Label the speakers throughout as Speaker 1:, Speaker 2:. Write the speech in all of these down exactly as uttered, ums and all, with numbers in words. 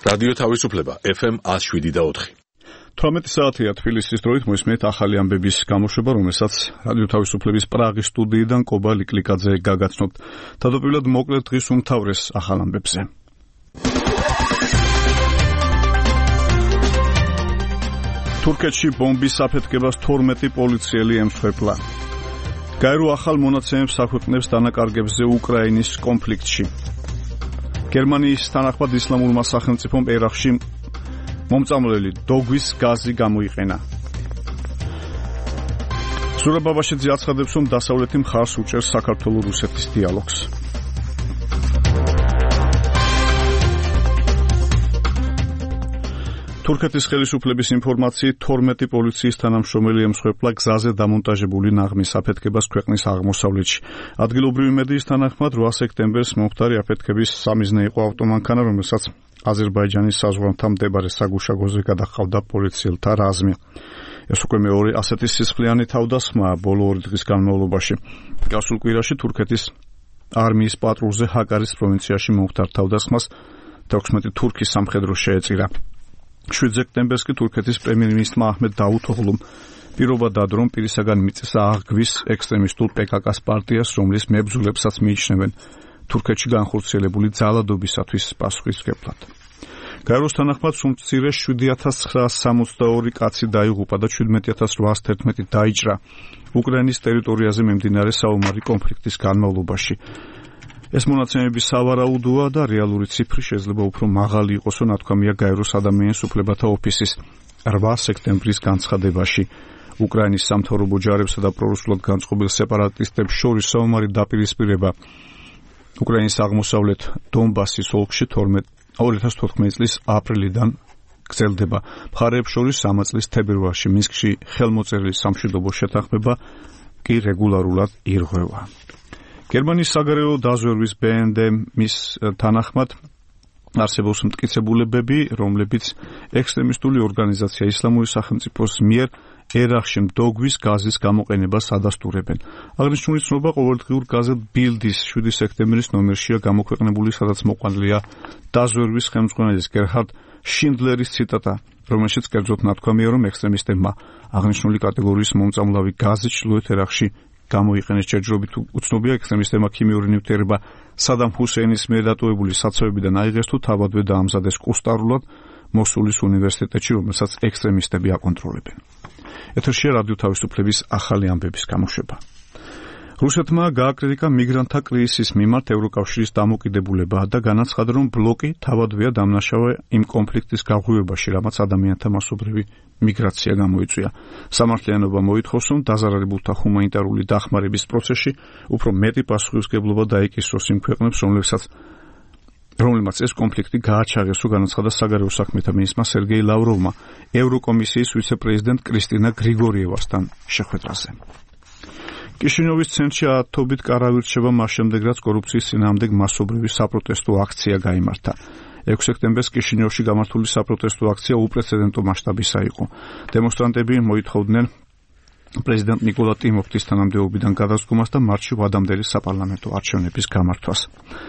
Speaker 1: რადიო თავისუფლება ეფ ემ one oh seven და four.
Speaker 2: თვრამეტი საათია თბილისის დროით მოისმენთ ახალი ამბების გამოშვება, რომელსაც რადიო თავისუფლების პრაღის სტუდიიდან კობა ლიკლიკაძე გაგაცნობთ. თავდაპირველად მოკლედ დღის უმთავრეს ახალ ამბებზე. თურქეთში ბომბის საფეთქებას თორმეტი პოლიციელი ემსხვერპლა. გაერო ახალ მონაცემებს აქვეყნებს დანაკარგებზე უკრაინის კონფლიქტში. გერმანიის თანახმად ისლამურმა სახელმწიფომ ერაყში მომწამლელი დოგვის გაზი გამოიყენა. ზურაბ-ბაბაშიძე აცხადებს, რომ დასავლეთი მხარს უჭერს საქართველო-რუსეთის დიალოგს. თურქეთის ხელისუფლების ინფორმაციით თორმეტი პოლიციის თანამშრომელი ემსხვერპლა გზაზე დამონტაჟებული ნაღმის აფეთქებას ქვეყნის აღმოსავლეთში. ადგილობრივი მედიის თანახმად რვა სექტემბერს მომხდარი აფეთქების სამიზნე იყო ავტომანქანა, რომელსაც აზერბაიჯანის საზღვართან მდებარე საგუშაგოზე გადაჰყავდა პოლიციელთა რაზმი. ეს უკვე მეორე ასეთი სისხლიანი თავდასხმაა ბოლო ორი დღის განმავლობაში. გასულ კვირაში თურქეთის არმიის პატრულზე ჰაკარის პროვინციაში მომხდარ თავდასხმას თექვსმეტი თურქის სამხედრო შეეწირა. შვიდ სექტემბერს კი თურქეთის პრემიერ-მინისტრმა აჰმედ დავუთოღლუმ პირობა დადო, რომ პირისაგან მიწესა აღგვის ექსტრემისტულ პე კა კას პარტიას, რომლის მებრძოლებსაც მიიჩნევენ თურქეთში განხორციელებული ძალადობისათვის პასუხისმგებლად. გაეროს თანახმად სუმცირე შვიდი ათას ცხრაას სამოცდაორი კაცი დაიღუპა და შვიდმეტი ათას რვაას თერთმეტი დაიჭრა უკრაინის ტერიტორიაზე მიმდინარე საომარი კონფლიქტის განმავლობაში. ეს მონაცემები სავარაუდოა და რეალური ციფრი შეიძლება უფრო მაღალი იყოსო, ნათქვამია გაეროს ადამიანის უფლებათა ოფისის რვა სექტემბრის განცხადებაში. უკრაინის სამთავრობო ჯარებსა და პრორუსულად განწყობილ სეპარატისტებს შორის საომარი დაპირისპირება უკრაინის აღმოსავლეთ დონბასის ოლქში ორი ათას თოთხმეტი წლის აპრილიდან გრძელდება. მხარეებს შორის ამ წლის თებერვალში მინსკში ხელმოწერილი სამშვიდობო შეთანხმება კი რეგულარულად ირღვევა. გერმანიის საგარეო დაზვერვის ბე ენ დე-ის თანახმად არსებობს მტკიცებულებები, რომლებიც ექსტრემისტული ორგანიზაცია ისლამური სახელმწიფოს მიერ ერაყში მდოგვის გაზის გამოყენებას ადასტურებენ. აღნიშნული ცნობა ყოველდღიურ გაზეთ ბილდის შვიდი სექტემბრის ნომერშია გამოქვეყნებული, სადაც მოყვანილია დაზვერვის ხელმძღვანელის გერჰარდ შინდლერის ციტატა, რომელშიც კერძოდ ნათქვამია, რომ ექსტრემისტებმა აღნიშნული კატეგორიის მომწამლავი გაზი ჩრდილოეთ ერაყში გამოიყენეს. ჯერჯერობით უცნობია, ექსტრემისტებმა ქიმიური ნივთიერება სადამ ჰუსეინის მიერ დატოვებული საცავებიდან აიღეს თუ თავადვე დაამზადეს კუსტარულად მოსულის უნივერსიტეტში, რომელსაც ექსტრემისტები აკონტროლებენ. ეთერშია რადიო თავისუფლების ახალი ამბების გამოშვება. რუსეთმა გააკრიტიკა მიგრანტთა კრიზისის მიმართ ევროკავშირის დამოკიდებულება და განაცხადა, რომ ბლოკი თავადვეა დამნაშავე იმ კონფლიქტის გაღვივებაში, რამაც ადამიანთა მასობრივი მიგრაცია გამოიწვია. სამართლიანობა მოითხოვს, რომ დაზარალებულთა ჰუმანიტარული დახმარების პროცესში უფრო მეტი პასუხისმგებლობა დაიკისროს იმ ქვეყნებს, რომლებსაც რომლებმაც ეს კონფლიქტი გააჩაღეს, თუ განაცხადა საგარეო საქმეთა მინისტრმა სერგეი ლავროვმა ევროკომისიის ვიცე-პრეზიდენტ კრისტინა გრიგორიევასთან შეხვედრაზე. კიშინიოვის ცენტრში ათობით კარავი რჩება მას შემდეგ, რაც კორუფციის წინააღმდეგ მასობრივი საპროტესტო აქცია გაიმართა. ექვსი სექტემბერს კიშინიოვში გამართული საპროტესტო აქცია უპრეცედენტო მასშტაბისა იყო. დემონსტრანტები მოითხოვდნენ პრეზიდენტ ნიკოლა ტიმოფტის თანამდებობიდან გადასდგომას და მარტში ვადამდელი საპარლამენტო არჩევნების გამართვას.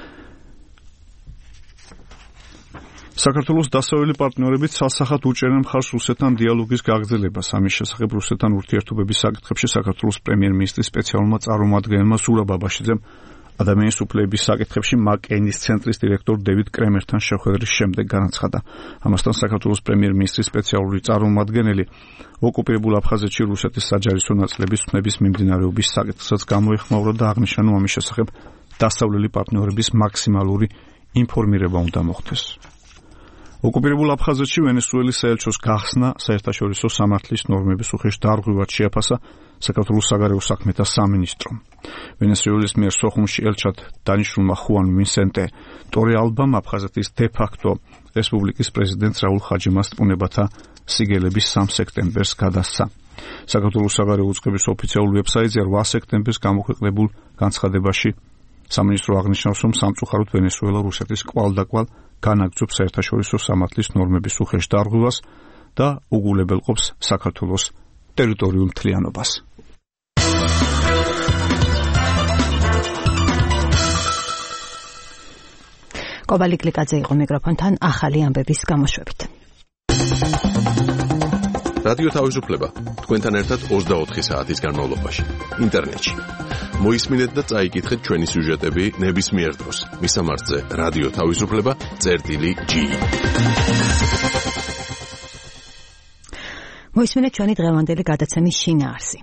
Speaker 2: საქართველოს დასავლელი პარტნიორები ცალსახად უჭერენ მხარს რუსეთთან დიალოგის გაგრძელებას. ამის შესახებ რუსეთთან ურთიერთობების საკითხებში საქართველოს პრემიერ-მინისტრის სპეციალურმა წარმომადგენელმა ზურაბ-ბაბაშიძემ ადამიანის უფლებების საკითხებში მაკეინის ცენტრის დირექტორ დევიდ კრემერთან შეხვედრის შემდეგ განაცხადა. ამასთან საქართველოს პრემიერ-მინისტრის სპეციალური წარმომადგენელი ოკუპირებულ აფხაზეთში რუსეთის საჯარისო ნაწილების ხმების მიმდინარეობის საკითხსაც გამოეხმაურა და აღნიშნა, რომ ამის შესახებ დასავლელი პარტნიორების მაქსიმალური ინფორმირება უნდა მოხდეს. ოკუპირებულ აფხაზეთში ვენესუელის საელჩოს გახსნა საერთაშორისო სამართლის ნორმების უხეშ დარღვევად შეაფასა საქართველოს საგარეო საქმეთა სამინისტრომ. ვენესუელის მიერ სოხუმში ელჩად დანიშნულმა ხუან ვინსენტე ტორეალბამ აფხაზეთის დე-ფაქტო რესპუბლიკის პრეზიდენტს რაულ ხაჯიმას ტყუნებათა სიგელების სამი სექტემბერს გადასცა. საქართველოს საგარეო უწყების ოფიციალურ ვებსაიტზე რვა სექტემბერს გამოქვეყნებულ განცხადებაში სამინისტრო აღნიშნავს, რომ სამწუხაროდ ვენესუელა რუსეთის კვალდაკვალ განაგრძობს საერთაშორისო სამართლის ნორმების უხეშ დარღვევას და უგულებელყოფს საქართველოს ტერიტორიულ მთლიანობას.
Speaker 3: კობალი კლიკაძე იყო მიკროფონთან ახალი ამბების გამოშვებით.
Speaker 1: რადიო თავისუფლება თქვენთან ერთად ოცდაოთხი საათის განმავლობაში ინტერნეტში. მოისმინეთ და წაიკითხეთ ჩვენი სიუჟეტები ნებისმიერ დროს. მისამართზე რადიო თავისუფლება წერტილი ჯი.
Speaker 3: მოისმინეთ ჩვენი დღევანდელი გადაცემის შინაარსი.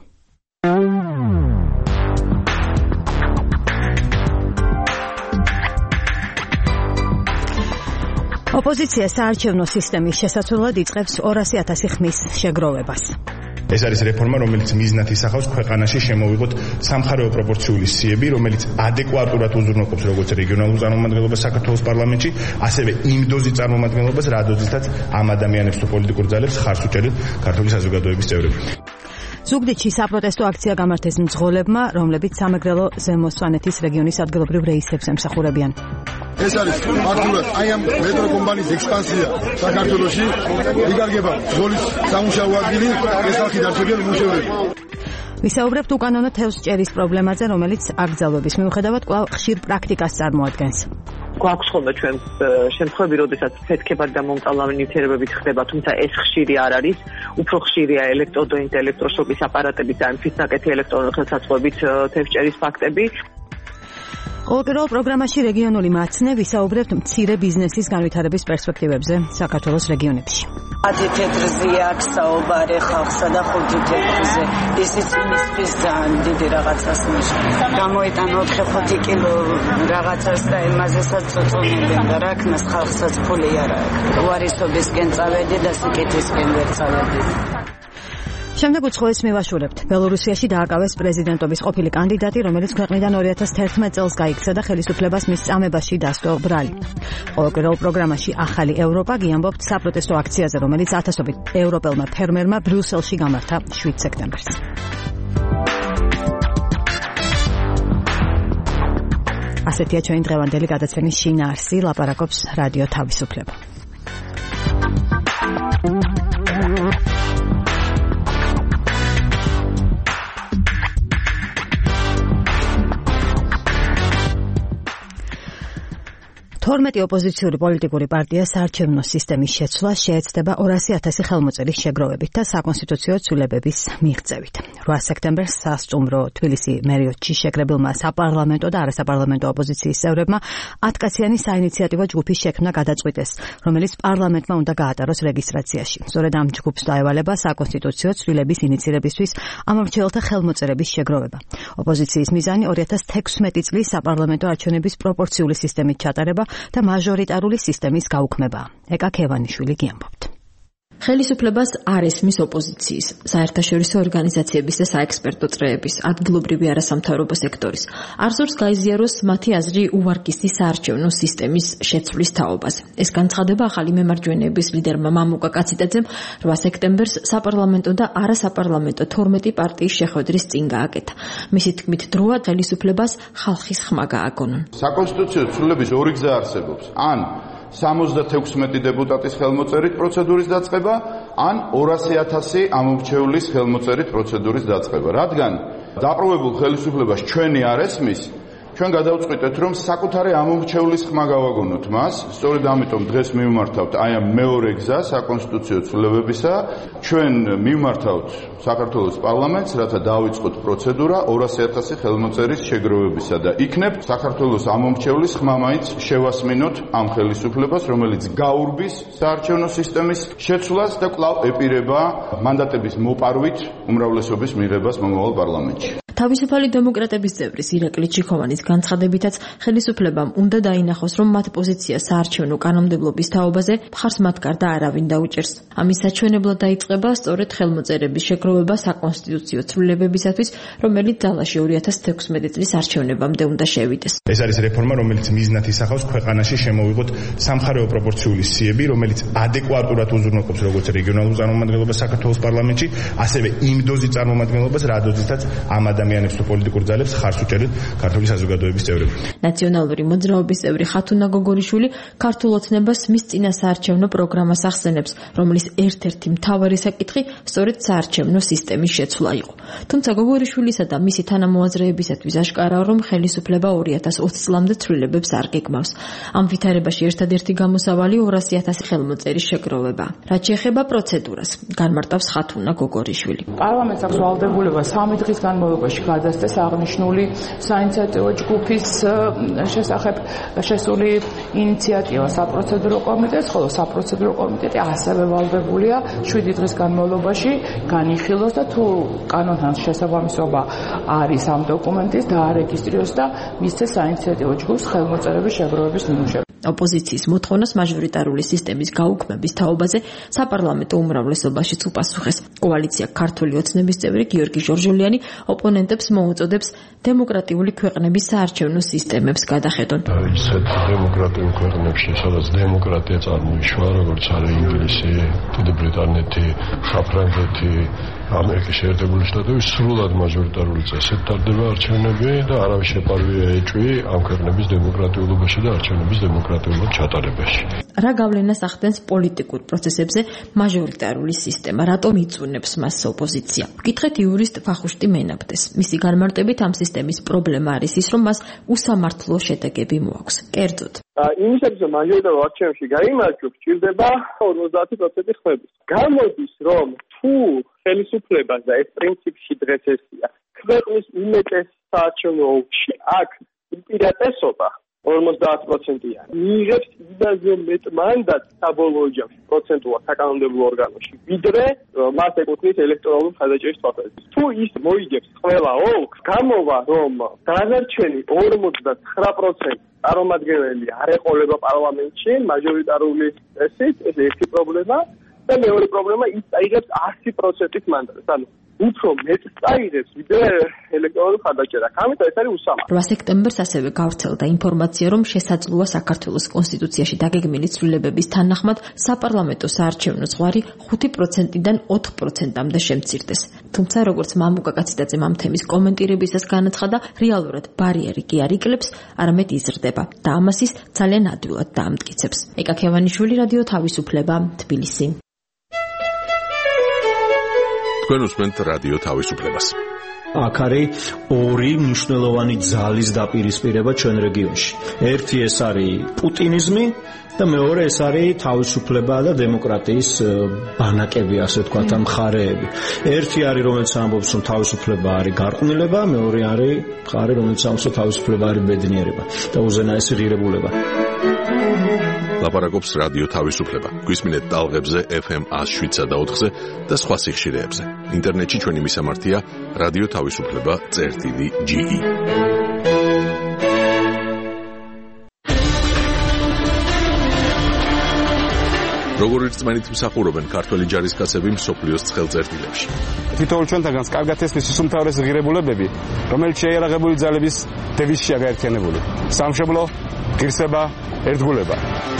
Speaker 3: ოპოზიცია საარჩევნო სისტემის შესაძლებლად იწყებს ორასი ათასი ხმის შეგროვებას.
Speaker 4: ეს არის რეფორმა, რომელიც მიზნად ისახავს ქვეყანაში შემოვიღოთ სამხარეო პროპორციული სიები, რომელიც ადეკვატურად უზრუნველყოფს როგორც რეგიონალურ წარმომადგენლობას საქართველოს პარლამენტში, ასევე იმ დოზის წარმომადგენლობას, რა დოზითაც ამ ადამიანებს თუ პოლიტიკურ ძალებს ხარს უჭერენ ქართული საზოგადოების წევრები.
Speaker 3: ზუგდიდში საპროტესტო აქცია გამართეს მძღოლებმა, რომლებიც სამეგრელო ზემო სვანეთის რეგიონის ადგილობრივ რეისებს ემსახურებიან.
Speaker 5: ეს არის მართულად აი ამ მეტრო კომპანიის ექსპანსია საქართველოში, იგარგება ზოლის სამუშაო ადგილი, ეს ხალხი დარჩებიან მუშაობები.
Speaker 3: ვისაუბრებთ უკანონო თევზჭერის პრობლემაზე, რომელიც აკრძალვების მიუხედავად კვლავ ხშირ პრაქტიკას წარმოადგენს.
Speaker 6: გვაქვს ხოლმე ჩვენ შემთხვევები, როდესაც ფეთქებად და მომწალავი ნივთიერებებით ხდება, თუმცა ეს ხშირი არ არის, უფრო ხშირია ელექტროდოინტ ელექტროშოკის აპარატების და ფიცნაკეთი ელექტრონული ხელსაწყოებით თევზჭერის ფაქტები. ყოველდღიურ პროგრამაში რეგიონული მაცნე ვისაუბრებთ მცირე ბიზნესის განვითარების პერსპექტივებზე საქართველოს რეგიონებში.
Speaker 7: ათი თეთრზე აქვს საუბარი ხალხსა და ხუთი თეთრზე. ისიც იმისთვის ძალიან დიდი რაღაცას ნიშნავს. გამოიტანო ოთხი ხუთი კილო რაღაცას და იმაზესაც წუწუნებენ და რა ქნას ხალხსაც ფული არ აქვს. უარისობისკენ წავედი და სიკეთისკენ ვერ წავედი.
Speaker 3: შემდეგ უცხოეთს მივაშურებთ. ბელორუსიაში დააკავეს პრეზიდენტობის ყოფილი კანდიდატი, რომელიც ქვეყნიდან ორი ათას თერთმეტ წელს გაიქცა და ხელისუფლებას მის წამებაში დასტო ბრალი. ყოველდღიურ პროგრამაში ახალი ევროპა გიამბობთ საპროტესტო აქციაზე, რომელიც ათასობით ევროპელმა ფერმერმა ბრიუსელში გამართა შვიდ სექტემბერს. ასეთია ჩვენი დღევანდელი გადაცემის შინაარსი, ლაპარაკობს რადიო თავისუფლება. თორმეტი ოპოზიციური პოლიტიკური პარტია საარჩევნო სისტემის შეცვლა შეეცდება ორასი ათასი ხელმოწერის შეგროვებით და საკონსტიტუციო ცვლილებების მიღწევით. რვა სექტემბერს სასტუმრო თბილისი მერიოტში შეკრებილმა საპარლამენტო და არასაპარლამენტო ოპოზიციის წევრებმა ათკაციანი საინიციატივო ჯგუფის შექმნა გადაწყვიტეს, რომელიც პარლამენტმა უნდა გაატაროს რეგისტრაციაში. სწორედ ამ ჯგუფს დაევალება საკონსტიტუციო ცვლილების ინიცირებისთვის ამ მრჩეველთა ხელმოწერების შეგროვება. ოპოზიციის მიზანი ორი ათას თექვსმეტი წლის საპარლამენტო არჩევნების პროპორციული სისტემით ჩატარება და მაჟორიტარული სისტემის გაუქმება. ეკა ქევანიშვილი გიამბობთ.
Speaker 8: ხელისუფლებას არ ესმის ოპოზიციის, საერთაშორისო ორგანიზაციების და საექსპერტო წრეების, ადგილობრივი არასამთავრობო სექტორის. არ ზორს გაიზიაროს მათი აზრი უვარგისის საარჩევნო სისტემის შეცვლის თაობაზე. ეს განცხადება ახალი მემარჯვენეების ლიდერმა მამუკა კაციტაძემ რვა სექტემბერს საპარლამენტო და არასაპარლამენტო თორმეტი პარტიის შეხვედრის წინ გააკეთა. მისი თქმით, დროა ხელისუფლებას ხალხის ხმა გააგონონ.
Speaker 9: საკონსტიტუციო ცვლილების ორი გზა არსებობს. ან სამოცდათექვსმეტი დეპუტატის ხელმოწერით პროცედურის დაწყება, ან ორასი ათასი ამორჩეულის ხელმოწერით პროცედურის დაწყება. რადგან დაპრობებულ ხელისუფლებას ჩვენი არ ესმის, ჩვენ გადავწყვიტეთ, რომ საკუთარი ამორჩეულის ხმა გავაგონოთ მას. სწორედ ამიტომ დღეს მივმართავთ აი ამ მეორე გზა საკონსტიტუციო ცვლილებებისა. ჩვენ მივმართავთ საქართველოს პარლამენტს, რათა დავიწყოთ პროცედურა ორასი ათასი ხელმოწერის შეგროვებისა და იქნებ საქართველოს ამორჩეულის ხმა მაინც შევასმინოთ ამ ხელისუფლებას, რომელიც გაურბის საარჩევნო სისტემის შეცვლას და კვლავ ეპირება მანდატების მოპარვით უმრავლესობის მიღებას მომავალ პარლამენტში.
Speaker 8: თავისუფალი დემოკრატების წევრის ირაკლი ჩიქოვანის განცხადებითაც ხელისუფლებამ უნდა დაინახოს, რომ მათ პოზიცია საარჩევნო კანონმდებლობის თაობაზე მხარს მათ გარდა არავინ დაუჭერს. ამის საჩვენებლად დაიწყება სწორედ ხელმოწერების შეგროვება საკონსტიტუციო ცვლილებებისათვის, რომელიც ძალაში ორი ათას თექვსმეტი წლის არჩევნებამდე უნდა შევიდეს.
Speaker 4: ეს არის რეფორმა, რომელიც მიზნად ისახავს ქვეყანაში შემოვიღოთ სამხარეო პროპორციული სიები, რომელიც ადეკვატურად უზრუნველყოფს როგორც რეგიონალურ წარმომადგენლობას საქართველოს პარლამენტში, ასევე იმ დოზის წარმომადგენლობას, რა დოზითაც ამ ადამიანებს ადამიანებს თუ პოლიტიკურ ძალებს ხარს უჭერეთ ქართული საზოგადოების წევრები.
Speaker 8: ნაციონალური მოძრაობის წევრი ხათუნა გოგორიშვილი ქართულ ოცნებას მის წინა საარჩევნო პროგრამას ახსენებს, რომლის ერთ-ერთი მთავარი საკითხი სწორედ საარჩევნო სისტემის შეცვლა იყო. თუმცა გოგორიშვილისა და მისი თანამოაზრეებისათვის აშკარაა, რომ ხელისუფლება ორი ათას ოცი წლამდე ცვლილებებს არ გეგმავს. ამ ვითარებაში ერთადერთი გამოსავალი ორასი ათასი ხელმოწერის შეგროვება. რაც შეეხება პროცედურას, განმარტავს ხათუნა გოგორიშვილი.
Speaker 10: პარლამენტს აქვს ვალდებულება სამი დღის განმავლობაში გადასცეს აღნიშნული საინიციატივო ჯგუფის შესახებ შესული ინიციატივა საპროცედურო კომიტეტს, ხოლო საპროცედურო კომიტეტი ასევე ვალდებულია შვიდი დღის განმავლობაში განიხილოს და თუ კანონთან შესაბამისობა არის ამ დოკუმენტის დაარეგისტრიროს და მისცეს საინიციატივო ჯგუფს ხელმოწერების შეგროვების ნიმუშები.
Speaker 8: ოპოზიციის მოთხოვნას მაჟორიტარული სისტემის გაუქმების თაობაზე საპარლამენტო უმრავლესობაშიც უპასუხეს. კოალიცია ქართული ოცნების წევრი გიორგი ჟორჟოლიანი ოპონენტებს მოუწოდებს დემოკრატიული ქვეყნების საარჩევნო სისტემებს გადახედონ.
Speaker 11: ისეთ დემოკრატიულ ქვეყნებში, სადაც დემოკრატია წარმოიშვა, როგორც არის ინგლისი, დიდი ბრიტანეთი, საფრანგეთი, ამერიკის შეერთებული შტატები, სრულად მაჟორიტარული წესით ტარდება არჩევნები და არავის შეპარვია ეჭვი ამ ქვეყნების დემოკრატიულობაში და არჩევნების დემოკრატიულად ჩატარებაში.
Speaker 8: რა გავლენას ახდენს პოლიტიკურ პროცესებზე მაჟორიტარული სისტემა, რატომ იწუნებს მას ოპოზიცია? ვკითხეთ იურისტ ფახუშტი მენაბდეს. მისი განმარტებით ამ სისტემის პრობლემა არის ის, რომ მას უსამართლო შედეგები მოაქვს. კერძოდ,
Speaker 12: იმისათვის რომ მაჟორიტარულ არჩევნებში გაიმარჯვოს, სჭირდება ორმოცდაათი პროცენტი ხმების. გამოდის, რომ თუ ხელისუფლებას და ეს პრინციპში დღეს ესია, ქვეყნის უმეტეს საარჩევნო ოლქში აქ უპირატესობა ორმოცდაათი პროცენტია. მიიღებს იმაზე მეტ მანდატს საბოლოო ჯამში პროცენტულად საკანონმდებლო ორგანოში, ვიდრე მას ეკუთვნის ელექტორალური მხარდაჭერის თვალსაზრისით. თუ ის მოიგებს ყველა ოლქს, გამოვა რომ დანარჩენი ორმოცდათხრა პროცენტი წარმომადგენელი არ ეყოლება პარლამენტში მაჟორიტარული წესით, ეს ერთი პრობლემა. და მეორე პრობლემა ის წაიღებს ასი პროცენტის მანდატს. ანუ უფრო მეტ წაიღებს ვიდრე ელექტორული მხარდაჭერა. ამიტომ ეს არის უსამართლო.
Speaker 8: რვა სექტემბერს ასევე გავრცელდა ინფორმაცია, რომ შესაძლოა საქართველოს კონსტიტუციაში დაგეგმილი ცვლილებების თანახმად საპარლამენტო საარჩევნო ზღვარი ხუთი პროცენტიდან ოთხ პროცენტამდე შემცირდეს. თუმცა როგორც მამუკა კაციდაძემ ამ თემის კომენტირებისას განაცხადა, რეალურად ბარიერი კი არ იკლებს, არამედ იზრდება და ამას ის ძალიან ადვილად დაამტკიცებს. ეკა ქევანიშვილი, რადიო თავისუფლება, თბილისი.
Speaker 1: თქვენ უსმენთ რადიო თავისუფლებას.
Speaker 13: აქ არის ორი მნიშვნელოვანი ძალის დაპირისპირება ჩვენ რეგიონში. ერთი ეს არის პუტინიზმი და მეორე ეს არის თავისუფლება და დემოკრატიის ბანაკები, ასე ვთქვათ, ამ მხარეები. ერთი არის, რომელიც ამბობს, რომ თავისუფლება არის გარყვნილება, მეორე არის მხარე, რომელიც ამბობს, რომ თავისუფლება არის ბედნიერება და უზენაესი ღირებულება.
Speaker 1: ლაპარაკობს რადიო თავისუფლება. გვისმინეთ ტალღებზე ეფ ემ ას შვიდსა და ოთხზე და სხვა სიხშირეებზე. ინტერნეტში ჩვენი მისამართია რადიო თავისუფლება წერტილი ჯი ი. როგორ რწმენით მსახურობენ ქართველი ჯარისკაცები მსოფლიოს ცხელწერტილებში.
Speaker 14: თითოეულ ჩვენთაგანს კარგად ესმის ის უმთავრესი ღირებულებები, რომელიც შეიარაღებული ძალების დევიზშია გაერთიანებული. სამშობლო, ღირსება, ერთგულება.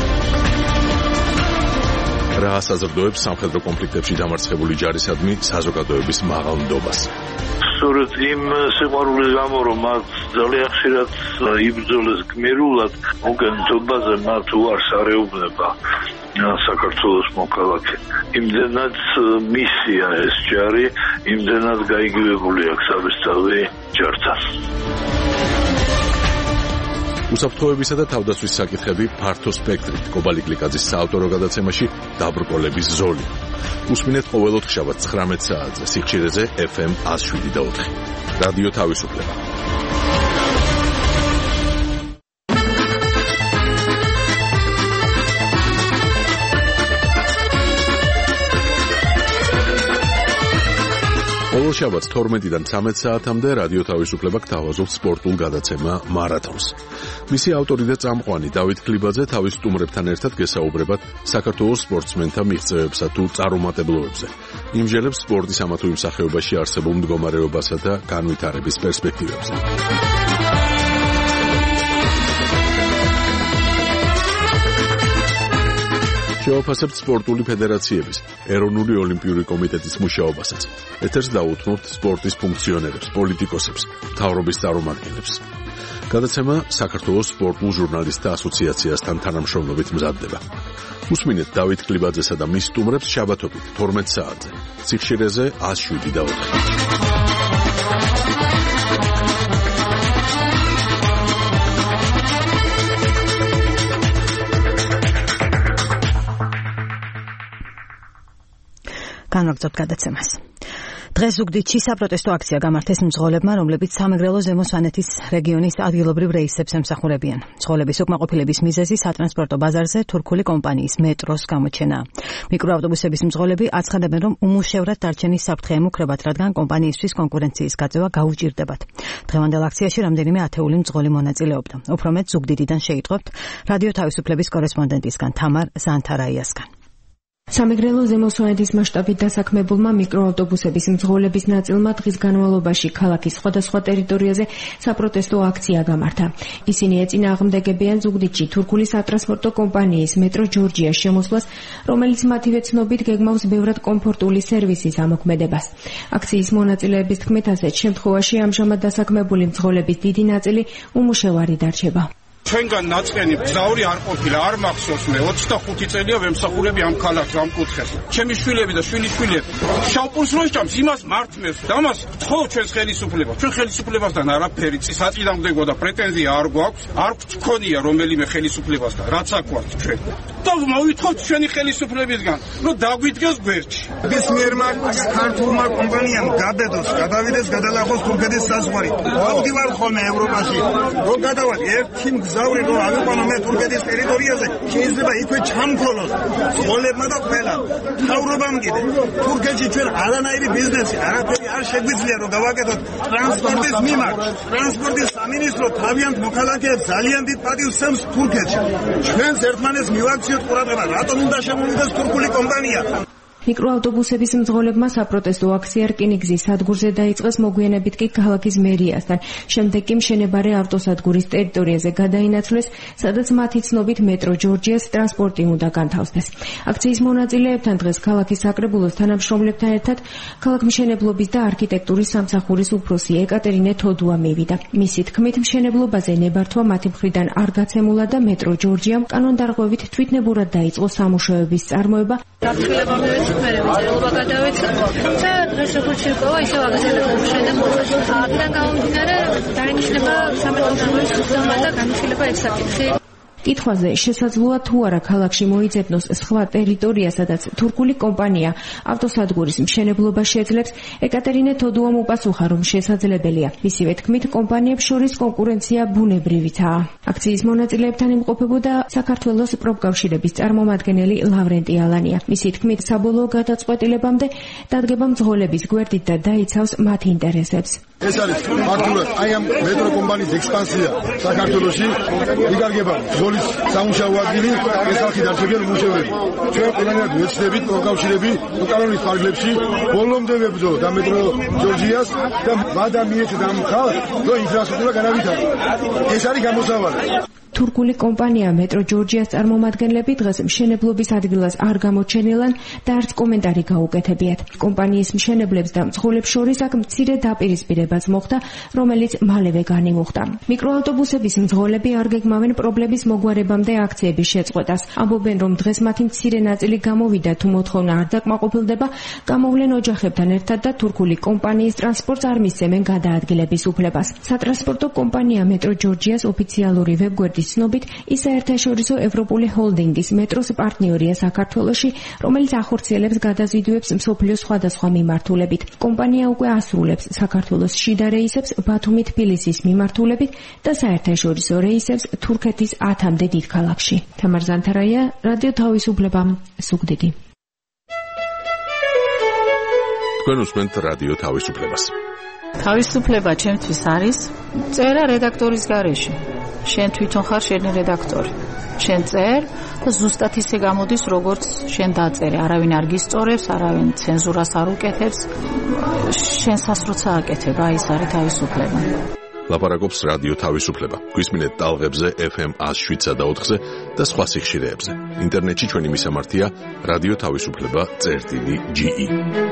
Speaker 1: რა საზრდოებს სამხედრო კონფლიქტებში დამარცხებული ჯარისადმი საზოგადოების მაღალ ნდობას.
Speaker 15: სწორედ იმ სიყვარულის გამო, რომ მათ ძალიან ხშირად იბრძოლეს გმირულად, მოგენთობაზე მათ უარს არეუბნება საქართველოს მოქალაქე. იმდენად მისია ეს ჯარი, იმდენად გაიგივებული აქვს საბესწავლი ჯართან.
Speaker 1: უსაფრთხოებისა და თავდაცვის საკითხები ფართო სპექტრით. კობალი გლიკაძის საავტორო გადაცემაში დაბრკოლების ზოლი. უსმინეთ ყოველ ოთხშაბათს ცხრამეტ საათზე სიხშირეზე ეფ ემ ას შვიდი და ოთხი. რადიო თავისუფლება. ყოველ შაბათს თორმეტიდან ცამეტ საათამდე რადიო თავისუფლება გთავაზობს სპორტულ გადაცემა მარათონს. მისი ავტორი და წამყვანი დავით ქლიბაძე თავის სტუმრებთან ერთად გესაუბრებათ საქართველოს სპორტსმენთა მიღწევებსა თუ წარუმატებლობებზე. იმჟელებს სპორტის ამა თუ იმ სახეობაში არსებულ მდგომარეობასა და განვითარების პერსპექტივებზე. შევაფასებთ სპორტული ფედერაციების, ეროვნული ოლიმპიური კომიტეტის მუშაობასაც. ეთერს დაუთმობთ სპორტის ფუნქციონერებს, პოლიტიკოსებს, მთავრობის წარმომადგენლებს. გადაცემა საქართველოს სპორტულ ჟურნალისტთა ასოციაციასთან თანამშრომლობით მზადდება. უსმინეთ დავით კლიბაძესა და მის სტუმრებს შაბათობით თორმეტ საათზე. ციხშირეზე ათს შვიდი და ოთხი.
Speaker 3: განვაგრძობთ გადაცემას. დღეს ზუგდიდში საპროტესტო აქცია გამართეს მძღოლებმა, რომლებიც სამეგრელო ზემო სვანეთის რეგიონის ადგილობრივ რეისებს ემსახურებიან. მძღოლების უკმაყოფილების მიზეზი სატრანსპორტო ბაზარზე თურქული კომპანიის მეტროს გამოჩენაა. მიკროავტობუსების მძღოლები აცხადებენ, რომ უმუშევრად დარჩენის საფრთხე ემუქრებათ, რადგან კომპანიისთვის კონკურენციის გაწევა გაუჭირდებათ. დღევანდელ აქციაში რამდენიმე ათეული მძღოლი მონაწილეობდა. უფრო მეტ ზუგდიდიდან შეიტყობთ რადიო თავისუფლების კორესპონდენტისგან თამარ ზანთარაიასგან.
Speaker 16: სამეგრელო ზემო სვანეთის მასშტაბით დასაქმებულმა მიკროავტობუსების მძღოლების ნაწილმა დღის განმავლობაში ქალაქის სხვადასხვა ტერიტორიაზე საპროტესტო აქცია გამართა. ისინი ეწინააღმდეგებიან ზუგდიდში თურქული სატრანსპორტო კომპანიის მეტრო ჯორჯიას შემოსვლას, რომელიც მათივე ცნობით გეგმავს ბევრად კომფორტული სერვისის ამოქმედებას. აქციის მონაწილეების თქმით, ასეთ შემთხვევაში ამჟამად დასაქმებული მძღოლების დიდი ნაწილი უმუშევარი დარჩება.
Speaker 17: ჩვენგან ნაწყენი მგზავრი არ ყოფილა, არ მახსოვს მე ოცდახუთი წელია ვემსახურები ამ ქალაქს, ამ კუთხეს. ჩემი შვილები და შვილიშვილები შავპურს რო სჭამს, იმას მართმევს და ამას ხო ჩვენს ხელისუფლებას. ჩვენ ხელისუფლებასთან არაფერი წინასწარმდგება და პრეტენზია არ გვაქვს, არ გქონია რომელიმე ხელისუფლებასთან, რაც აქ ვართ ჩვენ. და მოვითხოვთ ჩვენი ხელისუფლებისგან, რომ დაგვიდგეს გვერდში.
Speaker 18: ბისმიერმა ქართულმა კომპანიამ გადადოს, გადავიდეს, გადალახოს თურქეთის საზღვარი. ავდივარ ხოლმე ევროპაში. რომ გადავალ ერთი მგზავრი რომ ავიყვანო მე თურქეთის ტერიტორიაზე, შეიძლება იქვე ჩამქოლოს. სკოლებმა და ყველა. თავრობამ კიდე. თურქეთში ჩვენ არანაირი ბიზნესი, არაფერი არ შეგვიძლია რომ გავაკეთოთ ტრანსპორტის მიმართ. ტრანსპორტის სამინისტრო თავიანთ მოქალაქეებს ძალიან დიდ პატივს სცემს თურქეთში. ჩვენს ერთმანეთს მივაქციოთ ყურადღება, რატომ უნდა შემოვიდეს თურქული კომპანია?
Speaker 16: მიკროავტობუსების მძღოლებმა საპროტესტო აქცია რკინიგზის სადგურზე დაიწყეს, მოგვიანებით კი ქალაქის მერიასთან. შემდეგ კი მშენებარე ავტოსადგურის ტერიტორიაზე გადაინაცვლეს, სადაც მათი ცნობით მეტრო ჯორჯიას ტრანსპორტი უნდა განთავსდეს. აქციის მონაწილეებთან დღეს ქალაქის საკრებულოს თანამშრომლებთან ერთად ქალაქმშენებლობის და არქიტექტურის სამსახურის უფროსი ეკატერინე თოდუა მივიდა. მისი თქმით, მშენებლობაზე ნებართვა მათი მხრიდან არ გაცემულა და მეტრო ჯორჯიამ კანონდარღვევით თვითნებურად დაიწყო სამუშაოების წარმოება.
Speaker 19: მერე ვიწერობა გადავეცა და დღეს როგორც შევკოვა ისევ აგრძელებდა მშენებლობას. აქედან გამომდინარე დაინიშნება სამართლებრივი სისტემა და განხილება ეს საკითხი.
Speaker 16: კითხვაზე შესაძლოა თუ არა ქალაქში მოიძებნოს სხვა ტერიტორია, სადაც თურქული კომპანია ავტოსადგურის მშენებლობა შეძლებს, ეკატერინე თოდუამ უპასუხა, რომ შესაძლებელია. მისივე თქმით, კომპანიებს შორის კონკურენცია ბუნებრივიცაა. აქციის მონაწილეებთან იმყოფებოდა საქართველოს პროფკავშირების წარმომადგენელი ლავრენტი ალანია. მისი თქმით, საბოლოო გადაწყვეტილებამდე დადგება მძღოლების გვერდით და დაიცავს მათ ინტერესებს.
Speaker 5: ეს არის ფაქტურად აი ამ მეტრო კომპანიის ექსპანსია საქართველოში. იგარგება ზოლის სამუშაო ადგილი, ეს ხალხი დარჩებიან უმუშევრები. ჩვენ ყველანაირად ვეცდებით პროფკავშირები კანონის ფარგლებში ბოლომდე ვებრძო და მეტრო ჯორჯიას და ვადა მიეცეთ ამ ხალხს, რომ ინფრასტრუქტურა განავითარო. ეს არის გამოსავალი.
Speaker 16: თურქული კომპანია მეტრო ჯორჯიას წარმომადგენლები დღეს მშენებლობის ადგილას არ გამოჩენილან და არც კომენტარი გაუკეთებიათ. კომპანიის მშენებლებს და მძღოლებს შორის აქ მცირე დაპირისპირებაც მოხდა, რომელიც მალევე განიმუხტა. მიკროავტობუსების მძღოლები არ გეგმავენ პრობლემის მოგვარებამდე აქციების შეწყვეტას. ამბობენ, რომ დღეს მათი მცირე ნაწილი გამოვიდა, თუ მოთხოვნა არ დაკმაყოფილდება, გამოვლენ ოჯახებთან ერთად და თურქული კომპანიის ტრანსპორტს არ მისცემენ გადაადგილების უფლებას. სატრანსპორტო კომპანია მეტრო ჯორჯიას ოფიციალური ვებგვერდის ცნობით, ის საერთაშორისო ევროპული ჰოლდინგის მეტროს პარტნიორია საქართველოში, რომელიც ახორციელებს გადაზიდვებს მსოფლიოს სხვადასხვა მიმართულებით. კომპანია უკვე ასრულებს საქართველოს შიდა რეისებს ბათუმი თბილისის მიმართულებით და საერთაშორისო რეისებს თურქეთის ათამდე დიდ ქალაქში. თამარ ზანთარაია, რადიო თავისუფლება, ზუგდიდი.
Speaker 1: თქვენ უსმენთ რადიო თავისუფლებას.
Speaker 20: თავისუფლება ჩემთვის არის წერა რედაქტორის გარეშე. შენ თვითონ ხარ შენი რედაქტორი. შენ წერ და ზუსტად ისე გამოდის, როგორც შენ დაწერე. არავინ არ გისწორებს, არავინ ცენზურას არ უკეთებს. შენ სასროცა აკეთებ, აი ეს არის თავისუფლება.
Speaker 1: ლაპარაკობს რადიო თავისუფლება. გვისმინეთ ტალღებზე ეფ ემ one oh seven და ოთხზე და სხვა სიხშირეებზე. ინტერნეტში ჩვენი მისამართია რადიო თავისუფლება წერტილი ჯი ი.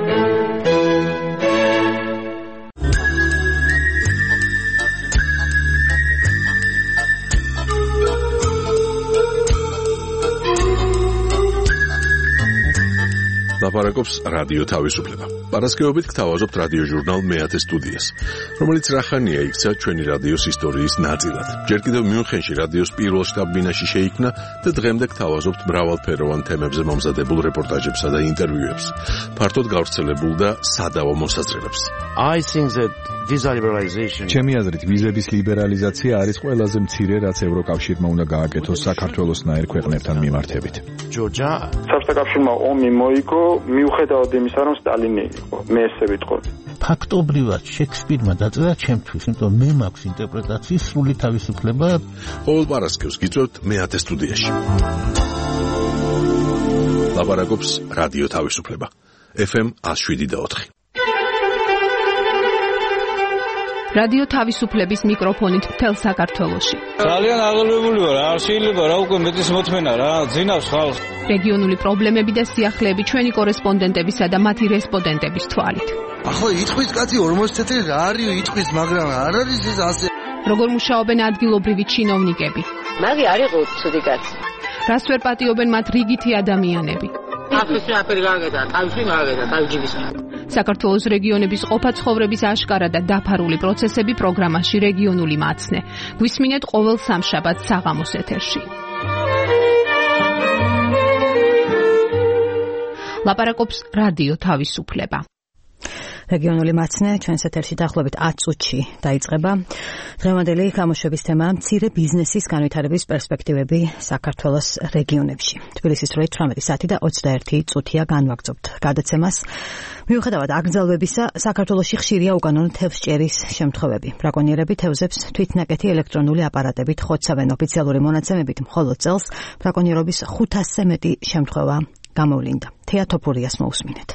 Speaker 1: ლაპარაკობს რადიო თავისუფლება. პარასკევობით გთავაზობთ რადიო ჟურნალ მეათე სტუდიას, რომელიც რახანია იქცა ჩვენი რადიოს ისტორიის ნაწილად. ჯერ კიდევ მიუნხენში რადიოს პირველ შტაბ-ბინაში შეიქმნა და დღემდე გთავაზობთ მრავალფეროვან თემებზე მომზადებულ რეპორტაჟებსა და ინტერვიუებს, ფართოდ გავრცელებულ და სადავო მოსაზრებებს.
Speaker 21: I think that visa liberalization
Speaker 22: ჩემი აზრით ვიზების ლიბერალიზაცია არის ყველაზე მცირე, რაც ევროკავშირმა უნდა გააკეთოს საქართველოსნაირ ქვეყნებთან მიმართებით.
Speaker 21: ჯორჯია
Speaker 23: საბჭოთა კავშირმა ომი მოიგო მიუხედავად იმისა, რომ სტალინი იყო. მე ესე ვიტყოდი.
Speaker 21: ფაქტობრივად შექსპირმა დაწერა ჩემთვის, იმიტომ მე მაქვს ინტერპრეტაციის სრული თავისუფლება.
Speaker 1: ყოველ პარასკევს გიწევთ მეათე სტუდიაში. ლაპარაკობს რადიო თავისუფლება. ეფ ემ one oh seven და ოთხი.
Speaker 24: რადიო თავისუფლების მიკროფონით მთელ საქართველოში.
Speaker 25: ძალიან აღელვებული ვარ, არ შეიძლება რა უკვე მეტის მოთმენა რა, ძინავს ხალხს.
Speaker 24: რეგიონული პრობლემები და სიახლეები ჩვენი კორესპონდენტებისა და მათი რესპონდენტების თვალით.
Speaker 26: ახლა იტყვის კაცი ორმოცი წელი რა არის იტყვის, მაგრამ არ არის ეს ასე.
Speaker 24: როგორ მუშაობენ ადგილობრივი ჩინოვნიკები?
Speaker 27: მაგი არ იყო ცუდი კაცი.
Speaker 24: რას ვერ პატიობენ მათ რიგითი ადამიანები?
Speaker 27: ახლა აფერი გაგედა, თავში მაგედა, თავჯიბის.
Speaker 24: საქართველოს რეგიონების ყოფა-ცხოვრების აშკარა და დაფარული პროცესები პროგრამაში რეგიონული მაცნე. გვისმინეთ ყოველ სამშაბათს საღამოს ეთერში. ლაპარაკობს რადიო თავისუფლება. რეგიონული მაცნე ჩვენს ეთერში დაახლოებით ათი წუთში დაიწყება. დღევანდელი გამოშვების თემაა მცირე ბიზნესის განვითარების პერსპექტივები საქართველოს რეგიონებში. თბილისის რვა თვრამეტი საათი და ოცდაერთი წუთია განვაგრძობთ გადაცემას. მიუხედავად აკრძალვებისა, საქართველოში ხშირია უკანონო თევზჭერის შემთხვევები. ბრაკონიერები თევზებს თვითნაკეთი ელექტრონული აპარატებით ხოცავენ. ოფიციალური მონაცემებით მხოლოდ წელს ბრაკონიერობის ხუთასზე მეტი შემთხვევა გამოვლინდა. თეა თოფურიას მოусმინეთ.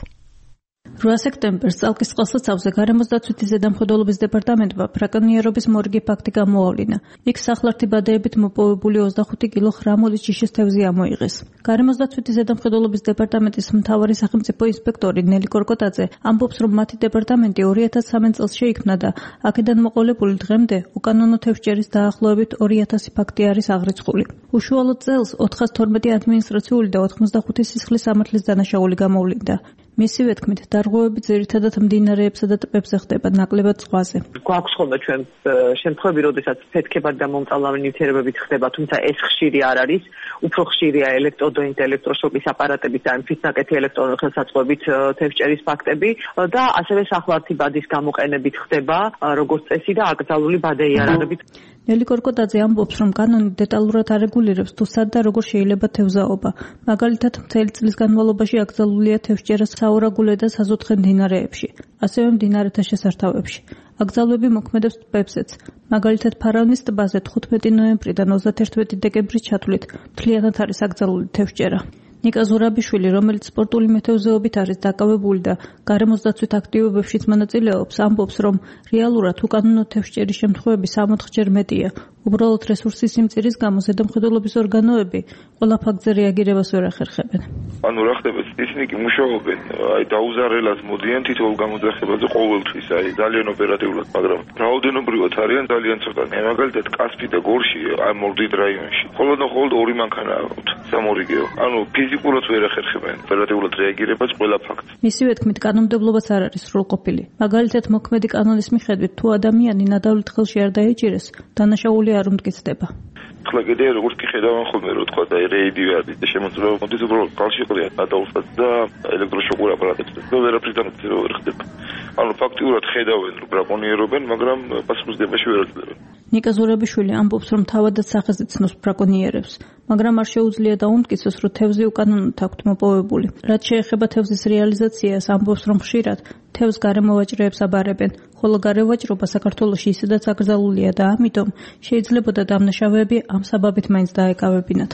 Speaker 8: რვა სექტემბერს წალკისწყალსა ცავზე გარემოს დაცვითი ზედამხედველობის დეპარტამენტმა ბრაკონიერობის მორიგი ფაქტი გამოავლინა. იქ სახლართი ბადეებით მოპოვებული ოცდახუთი კილოგრამული ჯიშის თევზი ამოიღეს. გარემოს დაცვითი ზედამხედველობის დეპარტამენტის მთავარი სახელმწიფო ინსპექტორი ნელი კორკოტაძე ამბობს, რომ მათი დეპარტამენტი ორი ათას სამი წელს შეიქმნა და აქედან მოყოლებული დღემდე უკანონო თევზჭერის დაახლოებით ორი ათასი ფაქტი არის აღრიცხული. უშუალოდ წელს ოთხას თორმეტი ადმინისტრაციული და ოთხმოცდახუთი სისხლის სამართლის დანაშაული გამოვლინდა. მისივე თქმით, დარღვევები ძირითადად მდინარეებსა და ტბებზე ხდება, ნაკლებად ზღვაზე.
Speaker 6: გვაქვს ხოლმე ჩვენ შემთხვევები, როდესაც ფეთქებად და მომწალავი ნივთიერებებით ხდება, თუმცა ეს ხშირი არ არის. უფრო ხშირია ელექტროდოინტ ელექტროშოკის აპარატებით და თვითნაკეთი ელექტრონული ხელსაწყოებით თევზჭერის ფაქტები და ასევე სახლართი ბადის გამოყენებით ხდება, როგორც წესი და აკრძალული ბადეიარაღებით.
Speaker 8: ნელი კორკოტაძე ამბობს, რომ კანონი დეტალურად არეგულირებს თუ სად და როგორ შეიძლება თევზაობა. მაგალითად, მთელი წლის განმავლობაში აკრძალულია თევზჭერა საურაგულე და საზოთხე მდინარეებში, ასევე მდინარეთა შესართავებში. აკრძალვები მოქმედებს ტბებზეც. მაგალითად, ფარავნის ტბაზე თხუთმეტი ნოემბრიდან ოცდაერთი დეკემბრის ჩათვლით მთლიანად არის აკრძალული თევზჭერა. ნიკა ზურაბიშვილი, რომელიც სპორტული მეთევზეობით არის დაკავებული და გარემოს დაცვით აქტივობებშიც მონაწილეობს, ამბობს, რომ რეალურად უკანონო თევზჭერის შემთხვევები სამოთხჯერ მეტია. უბრალოდ რესურსის სიმწირის გამო ზედამხედველობის ორგანოები ყველა ფაქტზე რეაგირებას ვერ ახერხებენ.
Speaker 28: ანუ რა ხდება, ისინი კი მუშაობენ, აი დაუზარელად მოდიან თითოეულ გამოძახებაზე ყოველთვის, აი ძალიან ოპერატიულად, მაგრამ რაოდენობრივად არიან ძალიან ცოტანი. მაგალითად, კასპი და გორში, აი მორდიდ რაიონში. მხოლოდ მხოლოდ ორი მანქანა აქვთ, სამორიგეო. ანუ ფიზიკურად ვერ ახერხებენ ოპერატიულად რეაგირებას ყველა ფაქტს.
Speaker 8: მისივე თქმით, კანონმდებლობაც არ არის სრულყოფილი. მაგალითად, მოქმედი კანონის მიხედვით, თუ ადამიანი ნადავლით ხელში არ დაეჭირეს, დანაშაული არ უმტკიცდება.
Speaker 28: ახლა კიდე როგორც კი ხედავენ ხოლმე რომ თქვა და რეიდივე არის და შემოწმება მოდის უბრალოდ კალში ყრია გადაუხსათ და ელექტროშოკურ აპარატებს და ვერაფრის დამოკიდება ვერ ხდება. ანუ ფაქტიურად ხედავენ რომ ბრაკონიერობენ, მაგრამ პასუხისმგებაში ვერ აძლევენ.
Speaker 8: ნიკა ზურაბიშვილი ამბობს, რომ თავადაც სახეზე ცნობს ბრაკონიერებს, მაგრამ არ შეუძლია დაუმტკიცოს, რომ თევზი უკანონოდ აქვთ მოპოვებული. რაც შეეხება თევზის რეალიზაციას, ამბობს, რომ ხშირად თევზს გარემოვაჭრეებს აბარებენ, ხოლო გარევაჭრობა საქართველოში ისედაც აკრძალულია და ამიტომ შეიძლებოდა დამნაშავეები ამ საბაბით მაინც დაეკავებინათ.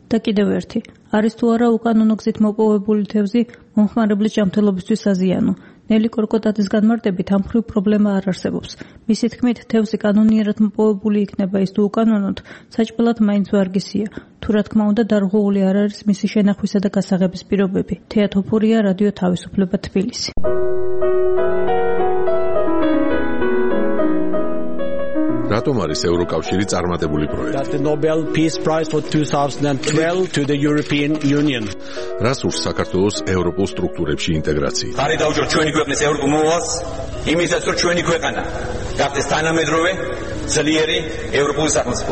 Speaker 2: და კიდევ ერთი, არის თუ არა უკანონო გზით მოპოვებული თევზი მომხმარებლის ჯანმრთელობისთვის საზიანო. ნელი კორკოტაძის განმარტებით ამ მხრივ პრობლემა არ არსებობს. მისი თქმით, თევზი კანონიერად მოპოვებული იქნება ის თუ უკანონოდ, საჭმელად მაინც ვარგისია. თუ რა თქმა უნდა დარღვეული არ არის მისი შენახვისა და გასაღების პირობები. თეატოფორია, რადიო თავისუფლება, თბილისი.
Speaker 1: რატომ არის ევროკავშირი წარმატებული პროექტი?
Speaker 4: That the Nobel Peace Prize for twenty twelve to the European Union.
Speaker 1: რას ურს საქართველოს ევროპულ სტრუქტურებში ინტეგრაცია?
Speaker 7: ხარი დავუჭერთ ჩვენი ქვეყნის ევროპულ მოვალს, იმისაც რომ ჩვენი ქვეყანა გახდეს თანამედროვე, ძლიერი ევროპული სახელმწიფო.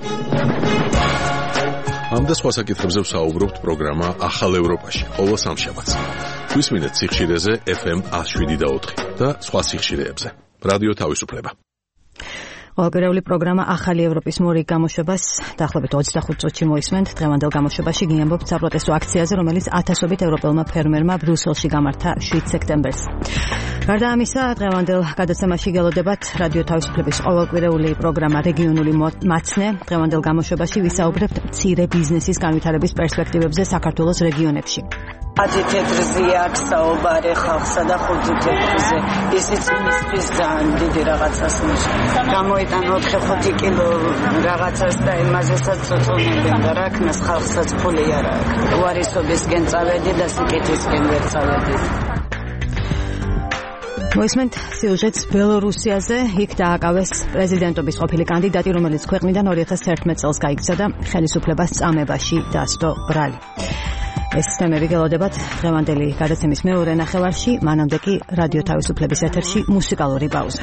Speaker 1: ამ და სხვა საკითხებზე ვსაუბრობთ პროგრამა ახალ ევროპაში, ყოველ სამშაბათს. გვისმინეთ სიხშირეზე ეფ ემ one oh seven და four და სხვა სიხშირეებზე. რადიო თავისუფლება.
Speaker 3: ყველგერეული პროგრამა ახალი ევროპის მორიგ გამოშვებას დაახლოებით twenty-five წუთში მოისმენთ. დღევანდელ გამოშვებაში გიამბობთ საპროტესტო აქციაზე, რომელიც ათასობით ევროპელმა ფერმერმა ბრიუსელში გამართა seventh სექტემბერს. გარდა ამისა, დღევანდელ გადაცემაში გელოდებათ რადიო თავისუფლების ყოველკვირეული პროგრამა რეგიონული მაცნე. დღევანდელ გამოშვებაში ვისაუბრებთ მცირე ბიზნესის განვითარების პერსპექტივებზე საქართველოს რეგიონებში.
Speaker 9: ათი თეთრზე აქვს საუბარი ხალხსა და ხუთი თეთრზე. ისიც იმისთვის ძალიან დიდი რაღაცას ნიშნავს. გამოიტან ოთხი ხუთი კილო რაღაცას და იმაზესაც წოწონებენ და რა ქნას ხალხსაც ფული არ აქვს. უარისობისკენ წავედი და სიკეთისკენ ვერ წავედი.
Speaker 3: მოისმენთ სიუჟეტს ბელორუსიაზე. იქ დააკავეს პრეზიდენტობის ყოფილი კანდიდატი, რომელიც ქვეყნიდან two thousand eleven წელს გაიქცა და ხელისუფლებას წამებაში დასდო ბრალი. ეს თემები გელოდებათ დღევანდელი გადაცემის მეორე ნახევარში, მანამდე კი რადიო თავისუფლების ეთერში მუსიკალური პაუზა.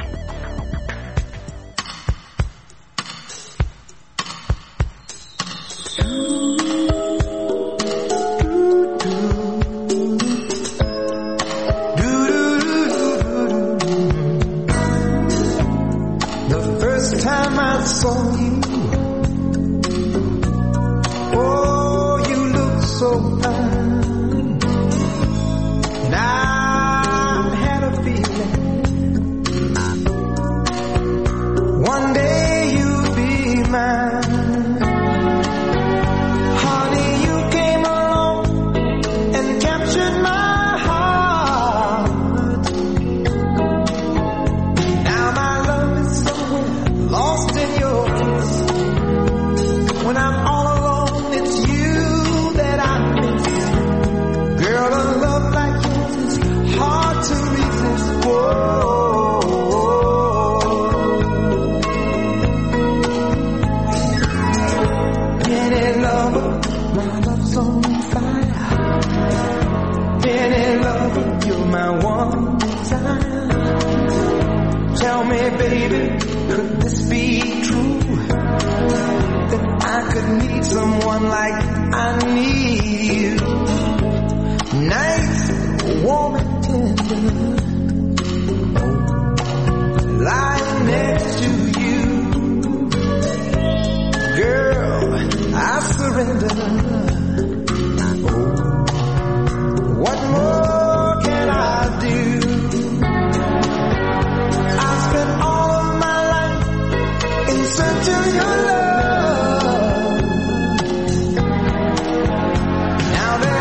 Speaker 10: Now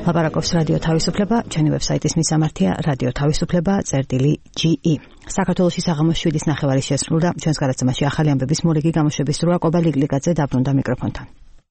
Speaker 3: ლაპარაკობს რადიო თავისუფლება, ჩვენი ვებსაიტის მისამართია რადიო თავისუფლება წერტილი ჯი ი. საქართველოში საღამოს შვიდის ნახევარი შესრულდა, ჩვენს გადაცემაში ახალი ამბების მორიგი გამოშვების დროა ყოფა ლიგლიგაძე დაბრუნდა მიკროფონთან.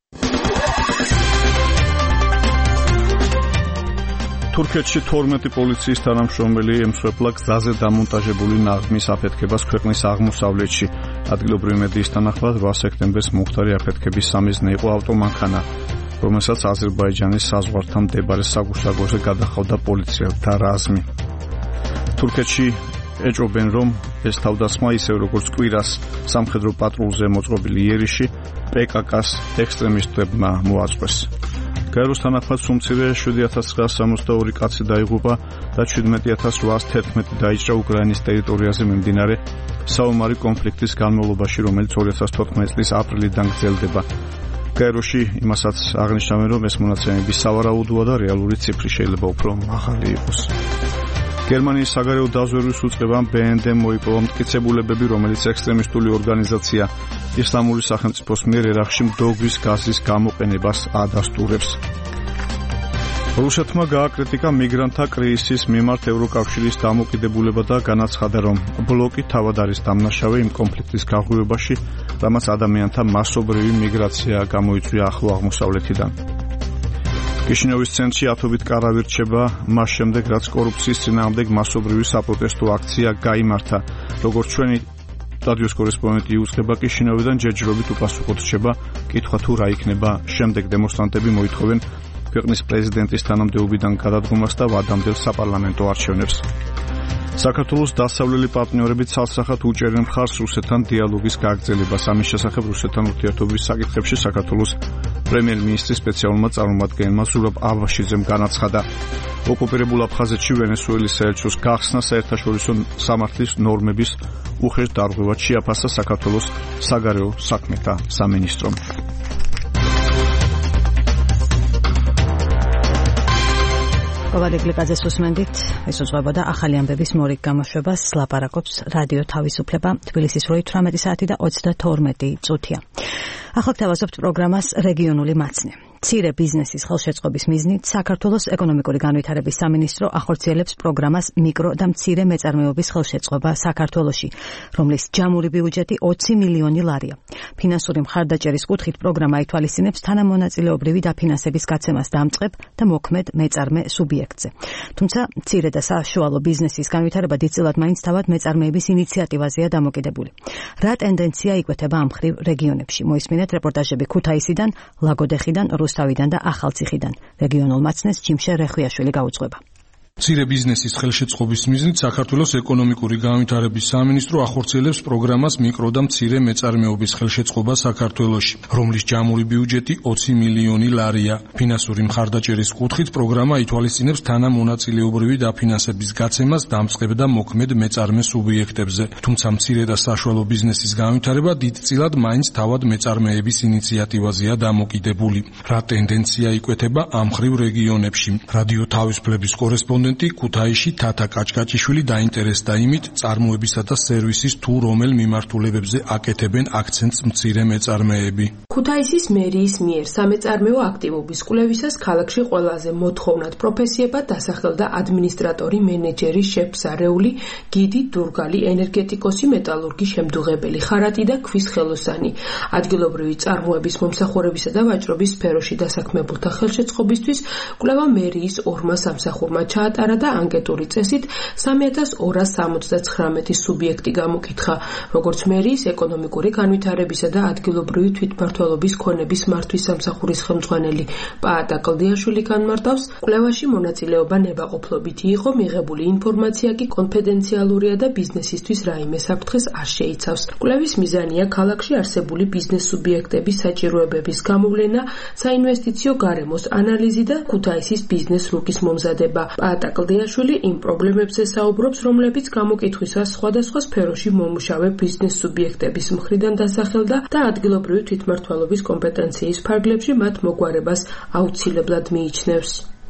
Speaker 10: თურქეთში თორმეტი პოლიციის თანამშრომელი ემსხვერპლა გზაზე დამონტაჟებული ნაღმის აფეთქებას ქვეყნის აღმოსავლეთში. ადგილობრივი მედიის თანახმად რვა სექტემბერს მომხდარი აფეთქების სამიზნე იყო ავტომანქანა, რომელსაც აზერბაიჯანის საზღვართან მდებარე საგუსაგოზე გადახავდა პოლიციელთა რაზმი. თურქეთში ეჭობენ, რომ ეს თავდასხმა ისევ როგორც კვირას სამხედრო პატრულზე მოწყობილი იერიში პე კა კას ექსტრემისტებმა მოაწყვეს. გაეროს თანახმად სუმცირე შვიდი ათას ცხრაას სამოცდაორი კაცი დაიღუპა და შვიდმეტი ათას რვაას თერთმეტი დაიჭრა უკრაინის ტერიტორიაზე მიმდინარე საომარი კონფლიქტის განმავლობაში, რომელიც ორი ათას თოთხმეტი წლის აპრილიდან გრძელდება. გაეროში იმასაც აღნიშნავენ, რომ ეს მონაცემები სავარაუდოა და რეალური ციფრი შეიძლება უფრო მაღალი იყოს. გერმანიის საგარეო დაზვერვის უწყებამ ბე ენ დე მოიპოვა მტკიცებულებები, რომელიც ექსტრემისტული ორგანიზაცია ისლამური სახელმწიფოს მიერ ერაყში მდოგვის გაზის გამოყენებას ადასტურებს. რუსეთმა გააკრიტიკა მიგრანტთა კრიზისის მიმართ ევროკავშირის დამოკიდებულება და განაცხადა, რომ ბლოკი თავად არის დამნაშავე იმ კონფლიქტის გაღვივებაში, რამაც ადამიანთა მასობრივი მიგრაცია გამოიწვია ახლო აღმოსავლეთიდან. კიშინევის ცენტრში ათობით კარავი რჩება მას შემდეგ, რაც კორუფციის წინააღმდეგ მასობრივი საპროტესტო აქცია გაიმართა. როგორც ჩვენი რადიოს კორესპონდენტი იუწყება, კიშინევიდან ჯერჯერობით უპასუხოდ რჩება კითხვა, თუ რა იქნება შემდეგ. დემონსტრანტები მოითხოვენ ქვეყნის პრეზიდენტის თანამდებობიდან გადადგომას და ვადამდელ საპარლამენტო არჩევნებს. საქართველოს დასავლელი პარტნიორები ცალსახად უჭერენ მხარს რუსეთთან დიალოგის გაგრძელებას. ამის შესახებ რუსეთთან ურთიერთობის საკითხებში საქართველოს პრემიერ-მინისტრის სპეციალურმა წარმომადგენელმა ზურაბ აბაშიძემ განაცხადა, ოკუპირებულ აფხაზეთში ვენესუელის საელჩოს გახსნა საერთაშორისო სამართლის ნორმების უხეშ დარღვევად შეაფასა საქართველოს საგარეო საქმეთა სამინისტრომ.
Speaker 3: კოვალიგლიკაძეს უსმენდით, ეს უძღვებოდა ახალი ამბების მორიგ გამოშვებას, ლაპარაკობს რადიო თავისუფლება, თბილისის რვა ათორმეტი საათი და ოცდათორმეტი წუთია. ახლა გთავაზობთ პროგრამას რეგიონული მაცნე. მცირე ბიზნესის ხელშეწყობის მიზნით საქართველოს ეკონომიკური განვითარების სამინისტრო ახორციელებს პროგრამას მიკრო და მცირე მეწარმეობის ხელშეწყობა საქართველოში, რომლის ჯამური ბიუჯეტი ოცი მილიონი ლარია. ფინანსური მხარდაჭერის კუთხით პროგრამა ითვალისწინებს თანამონაწილეობრივი დაფინანსების გაცემას დამწყებ და მოქმედ მეწარმე სუბიექტზე. თუმცა მცირე და საშუალო ბიზნესის განვითარება დიდწილად მაინც თავად მეწარმეების ინიციატივაზეა დამოკიდებული. რა ტენდენცია იკვეთება ამ მხრივ რეგიონებში? მოისმინეთ რეპორტაჟები ქუთაისიდან, ლაგოდეხიდან, რუსთავიდან და ახალციხიდან. რეგიონულ მაცნეს ჯიმშე რეხვიაშვილი გაუძღვება.
Speaker 11: მცირე ბიზნესის ხელშეწყობის მიზნით საქართველოს ეკონომიკური განვითარების სამინისტრო ახორციელებს პროგრამას მიკრო და მცირე მეწარმეობის ხელშეწყობა საქართველოში, რომლის ჯამური ბიუჯეტი ოცი მილიონი ლარია. ფინანსური მხარდაჭერის კუთხით პროგრამა ითვალისწინებს თანამონაწილეობრივი დაფინანსების გაცემას დამწყებ და მოქმედ მეწარმე სუბიექტებზე. თუმცა მცირე და საშუალო ბიზნესის განვითარება დიდწილად მაინც თავად მეწარმეების ინიციატივაზეა დამოკიდებული. რა ტენდენცია იკვეთება ამ მხრივ რეგიონებში? რადიო თავისუფლების კორესპონდენტი ქუთაისში თათა კაჭკაჭიშვილი დაინტერესდა იმით, წარმოებისა და სერვისის თუ რომელ მიმართულებებზე აკეთებენ აქცენტს მცირე მეწარმეები.
Speaker 12: ქუთაისის მერიის მიერ სამეწარმეო აქტივობის კვლევისას ქალაქში ყველაზე მოთხოვნად პროფესიებად დასახელდა ადმინისტრატორი, მენეჯერი, შეფსარეული, გიდი, დურგალი, ენერგეტიკოსი, მეტალურგი, შემდუღებელი, ხარატი და ქვის ხელოსანი. ადგილობრივი წარმოების მომსახურებისა და ვაჭრობის სფეროში დასაქმებულთა ხელშეწყობისთვის კვლევა მერიის ორმა სამსახურმა ჩაატარა და ანკეტური წესით სამი ათას ორას სამოცდათხრამეტი სუბიექტი გამოკითხა, როგორც მერიის ეკონომიკური განვითარებისა და ადგილობრივი თვითმმართველობის ქონების მართვის სამსახურის ხელმძღვანელი პაატა კლდიაშვილი განმარტავს, კვლევაში მონაწილეობა ნებაყოფლობითი იყო, მიღებული ინფორმაცია კი კონფიდენციალურია და ბიზნესისთვის რაიმე საფრთხეს არ შეიცავს. კვლევის მიზანია ქალაქში არსებული ბიზნეს სუბიექტების საჭიროებების გამოვლენა, საინვესტიციო გარემოს ანალიზი და ქუთაისის ბიზნეს რუკის მომზადება. პაატა კლდიაშვილი იმ პრობლემებზე საუბრობს, რომლებიც გამოკითხვისას სხვადასხვა სფეროში მომუშავე ბიზნეს სუბიექტების მხრიდან დასახელდა და ადგილობრივი თვითმმართველობის კომპეტენციის ფარგლებში მათ მოგვარებას აუცილებლად მიიჩნევს.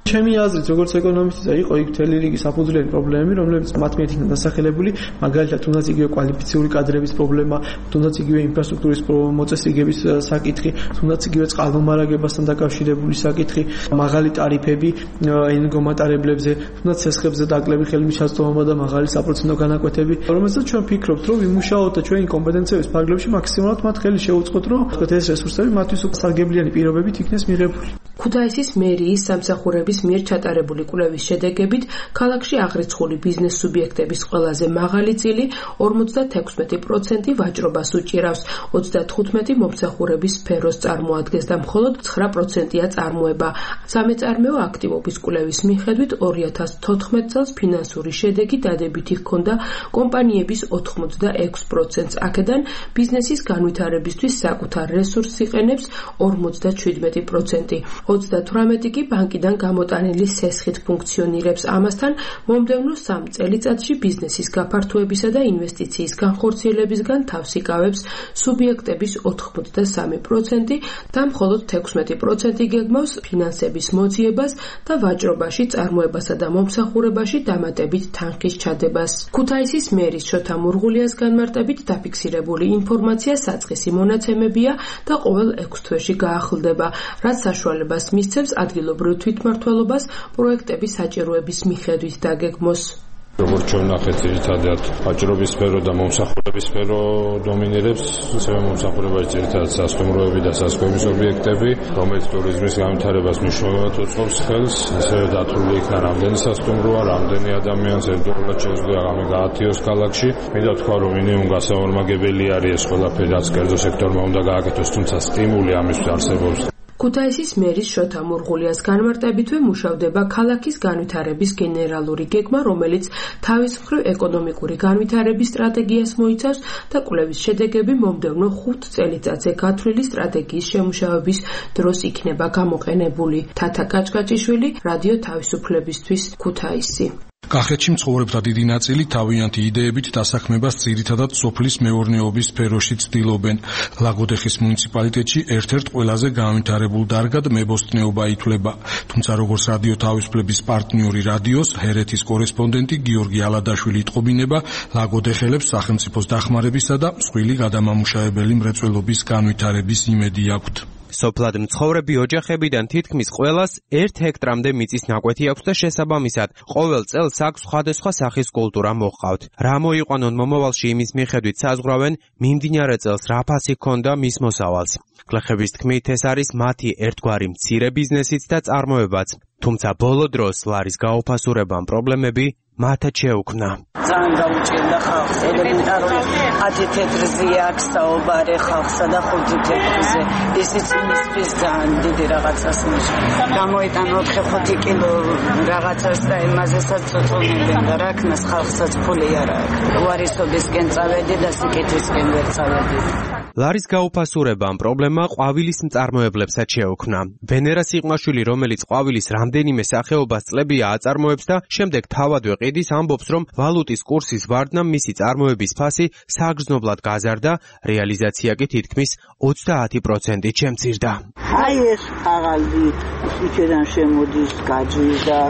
Speaker 5: ჩემი აზრით, როგორც ეკონომისტისა, იყო იქ მთელი რიგი საფუძვლიანი პრობლემები, რომლებიც მათ მიერ იქნა დასახელებული, მაგალითად, თუნდაც იგივე კვალიფიციური კადრების პრობლემა, თუნდაც იგივე ინფრასტრუქტურის მოწესრიგების საკითხი, თუნდაც იგივე წყალმომარაგებასთან დაკავშირებული საკითხი, მაღალი ტარიფები ენერგომატარებლებზე, თუნდაც სესხებზე დაკლები ხელმისაწვდომობა და მაღალი საპროცენტო განაკვეთები, რომელსაც ჩვენ ვფიქრობთ, რომ ვიმუშაოთ და ჩვენი კომპეტენციების ფარგლებში მაქსიმალურად მათ ხელი შეუწყოთ, რომ ეს რესურსები მათთვის უკასარგებლიანი პირობებით იქნეს მიღებული.
Speaker 12: ქუთაისის მერიის სამსახურების მიერ ჩატარებული კვლევის შედეგებით ქალაქში აღრიცხული ბიზნეს სუბიექტების ყველაზე მაღალი წილი ორმოცდათექვსმეტი პროცენტი ვაჭრობას უჭირავს, ოცდათხუთმეტი მომსახურების სფეროს წარმოადგენს და მხოლოდ ცხრა პროცენტია წარმოება. სამეწარმეო აქტივობის კვლევის მიხედვით ორი ათას თოთხმეტ წელს ფინანსური შედეგი დადებითი ჰქონდა კომპანიების ოთხმოცდაექვს პროცენტს, აქედან ბიზნესის განვითარებისთვის საკუთარ რესურსს იყენებს ორმოცდაშვიდმეტი პროცენტი. ოცდათვრამეტი კი ბანკიდან გამოტანილი სესხით ფუნქციონირებს. ამასთან მომდევნო სამ წელიწადში ბიზნესის გაფართოებისა და ინვესტიციის განხორციელებისგან თავს იკავებს სუბიექტების ოთხმოცდასამი პროცენტი და მხოლოდ თექვსმეტი პროცენტი გეგმავს ფინანსების მოძიებას და ვაჭრობაში, წარმოებასა და მომსახურებაში დამატებით თანხის ჩადებას. ქუთაისის მერის შოთა მურღულიას განმარტებით დაფიქსირებული ინფორმაცია საწყისი მონაცემებია და ყოველ ექვს თვეში გაახლდება, რაც საშუალებას მისცემს ადგილობრივ თვითმმართველობას პროექტების საჭიროების მიხედვით დაგეგმოს.
Speaker 13: როგორც ჩვენ ნახეთ, ძირითადად ვაჭრობის სფერო და მომსახურების სფერო დომინირებს, ასევე მომსახურებაში ძირითადად სასტუმროები და სასკოების ობიექტები, რომელიც ტურიზმის განვითარებას მნიშვნელოვნად უწყობს ხელს, ასევე დათვლილი იქნა რამდენი სასტუმროა, რამდენი ადამიანს ერთდროულად შეუძლია ამე გაათიოს ქალაქში. მინდა თქვა, რომ მინიმუმ გასაორმაგებელი არის ეს ყველაფერი, რაც კერძო სექტორმა უნდა გააკეთოს, თუმცა სტიმული ამისთვის არსებობს.
Speaker 12: ქუთაისის მერის შოთა მურღულიას განმარტებითვე მუშავდება ქალაქის განვითარების გენერალური გეგმა, რომელიც თავის მხრივ ეკონომიკური განვითარების სტრატეგიას მოიცავს და კვლევის შედეგები მომდევნო ხუთ წელიწადზე გათვლილი სტრატეგიის შემუშავების დროს იქნება გამოყენებული. თათა კაჭკაჭიშვილი, რადიო თავისუფლებისთვის, ქუთაისი.
Speaker 11: კახეთში მცხოვრებთა დიდი ნაწილი თავიანთი იდეებით დასაქმებას ძირითადად სოფლის მეურნეობის სფეროში ცდილობენ. ლაგოდეხის მუნიციპალიტეტში ერთ-ერთ ყველაზე განვითარებულ დარგად მებოსტნეობა ითვლება. თუმცა როგორც რადიო თავისუფლების პარტნიორი რადიოს ჰერეთის კორესპონდენტი გიორგი ალადაშვილი იტყობინება, ლაგოდეხელებს სახელმწიფოს დახმარებისა და მსხვილი გადამამუშავებელი მრეწველობის განვითარების იმედი აქვთ.
Speaker 14: სოფლად მცხოვრები ოჯახებიდან თითქმის ყველას ერთ ჰექტრამდე მიწის ნაკვეთი აქვს და შესაბამისად ყოველ წელს აქ სხვადასხვა სახის კულტურა მოჰყავთ. რა მოიყვანონ მომავალში იმის მიხედვით საზღვრავენ, მიმდინარე წელს რა ფასი ჰქონდა მის მოსავალს. გლეხების თქმით, ეს არის მათი ერთგვარი მცირე ბიზნესიც და წარმოებაც. თუმცა ბოლო დროს ლარის გაუფასურებამ პრობლემები მათაც შეუქმნა.
Speaker 9: ძალიან გაუჭირდა ხალხს, ელემენტარული ათი თეთრზე აქვს საუბარი ხალხსა და ხუთი თეთრზე. ისიც იმისთვის ძალიან დიდი რაღაცას ნიშნავს. გამოიტან ოთხი ხუთი კილო რაღაცას და იმაზესაც წოწონებენ და რა ქნას ხალხსაც ფული არ აქვს. უარისობისკენ წავედი და სიკეთისკენ ვერ წავედი.
Speaker 14: ლარის გაუფასურებამ პრობლემა ყვავილის მწარმოებლებსაც შეუქმნა. ვენერა სიყმაშვილი, რომელიც ყვავილის რამდენიმე სახეობას წლებია აწარმოებს და შემდეგ თავადვე ყიდის, ამბობს, რომ ვალუტის კურსის ვარდნამ მისი წარმოების ფასი საგრძნობლად გაზარდა, რეალიზაცია კი თითქმის ოცდაათი პროცენტით შემცირდა.
Speaker 9: აი ეს ყაღალდი იქიდან შემოდის გაჯი და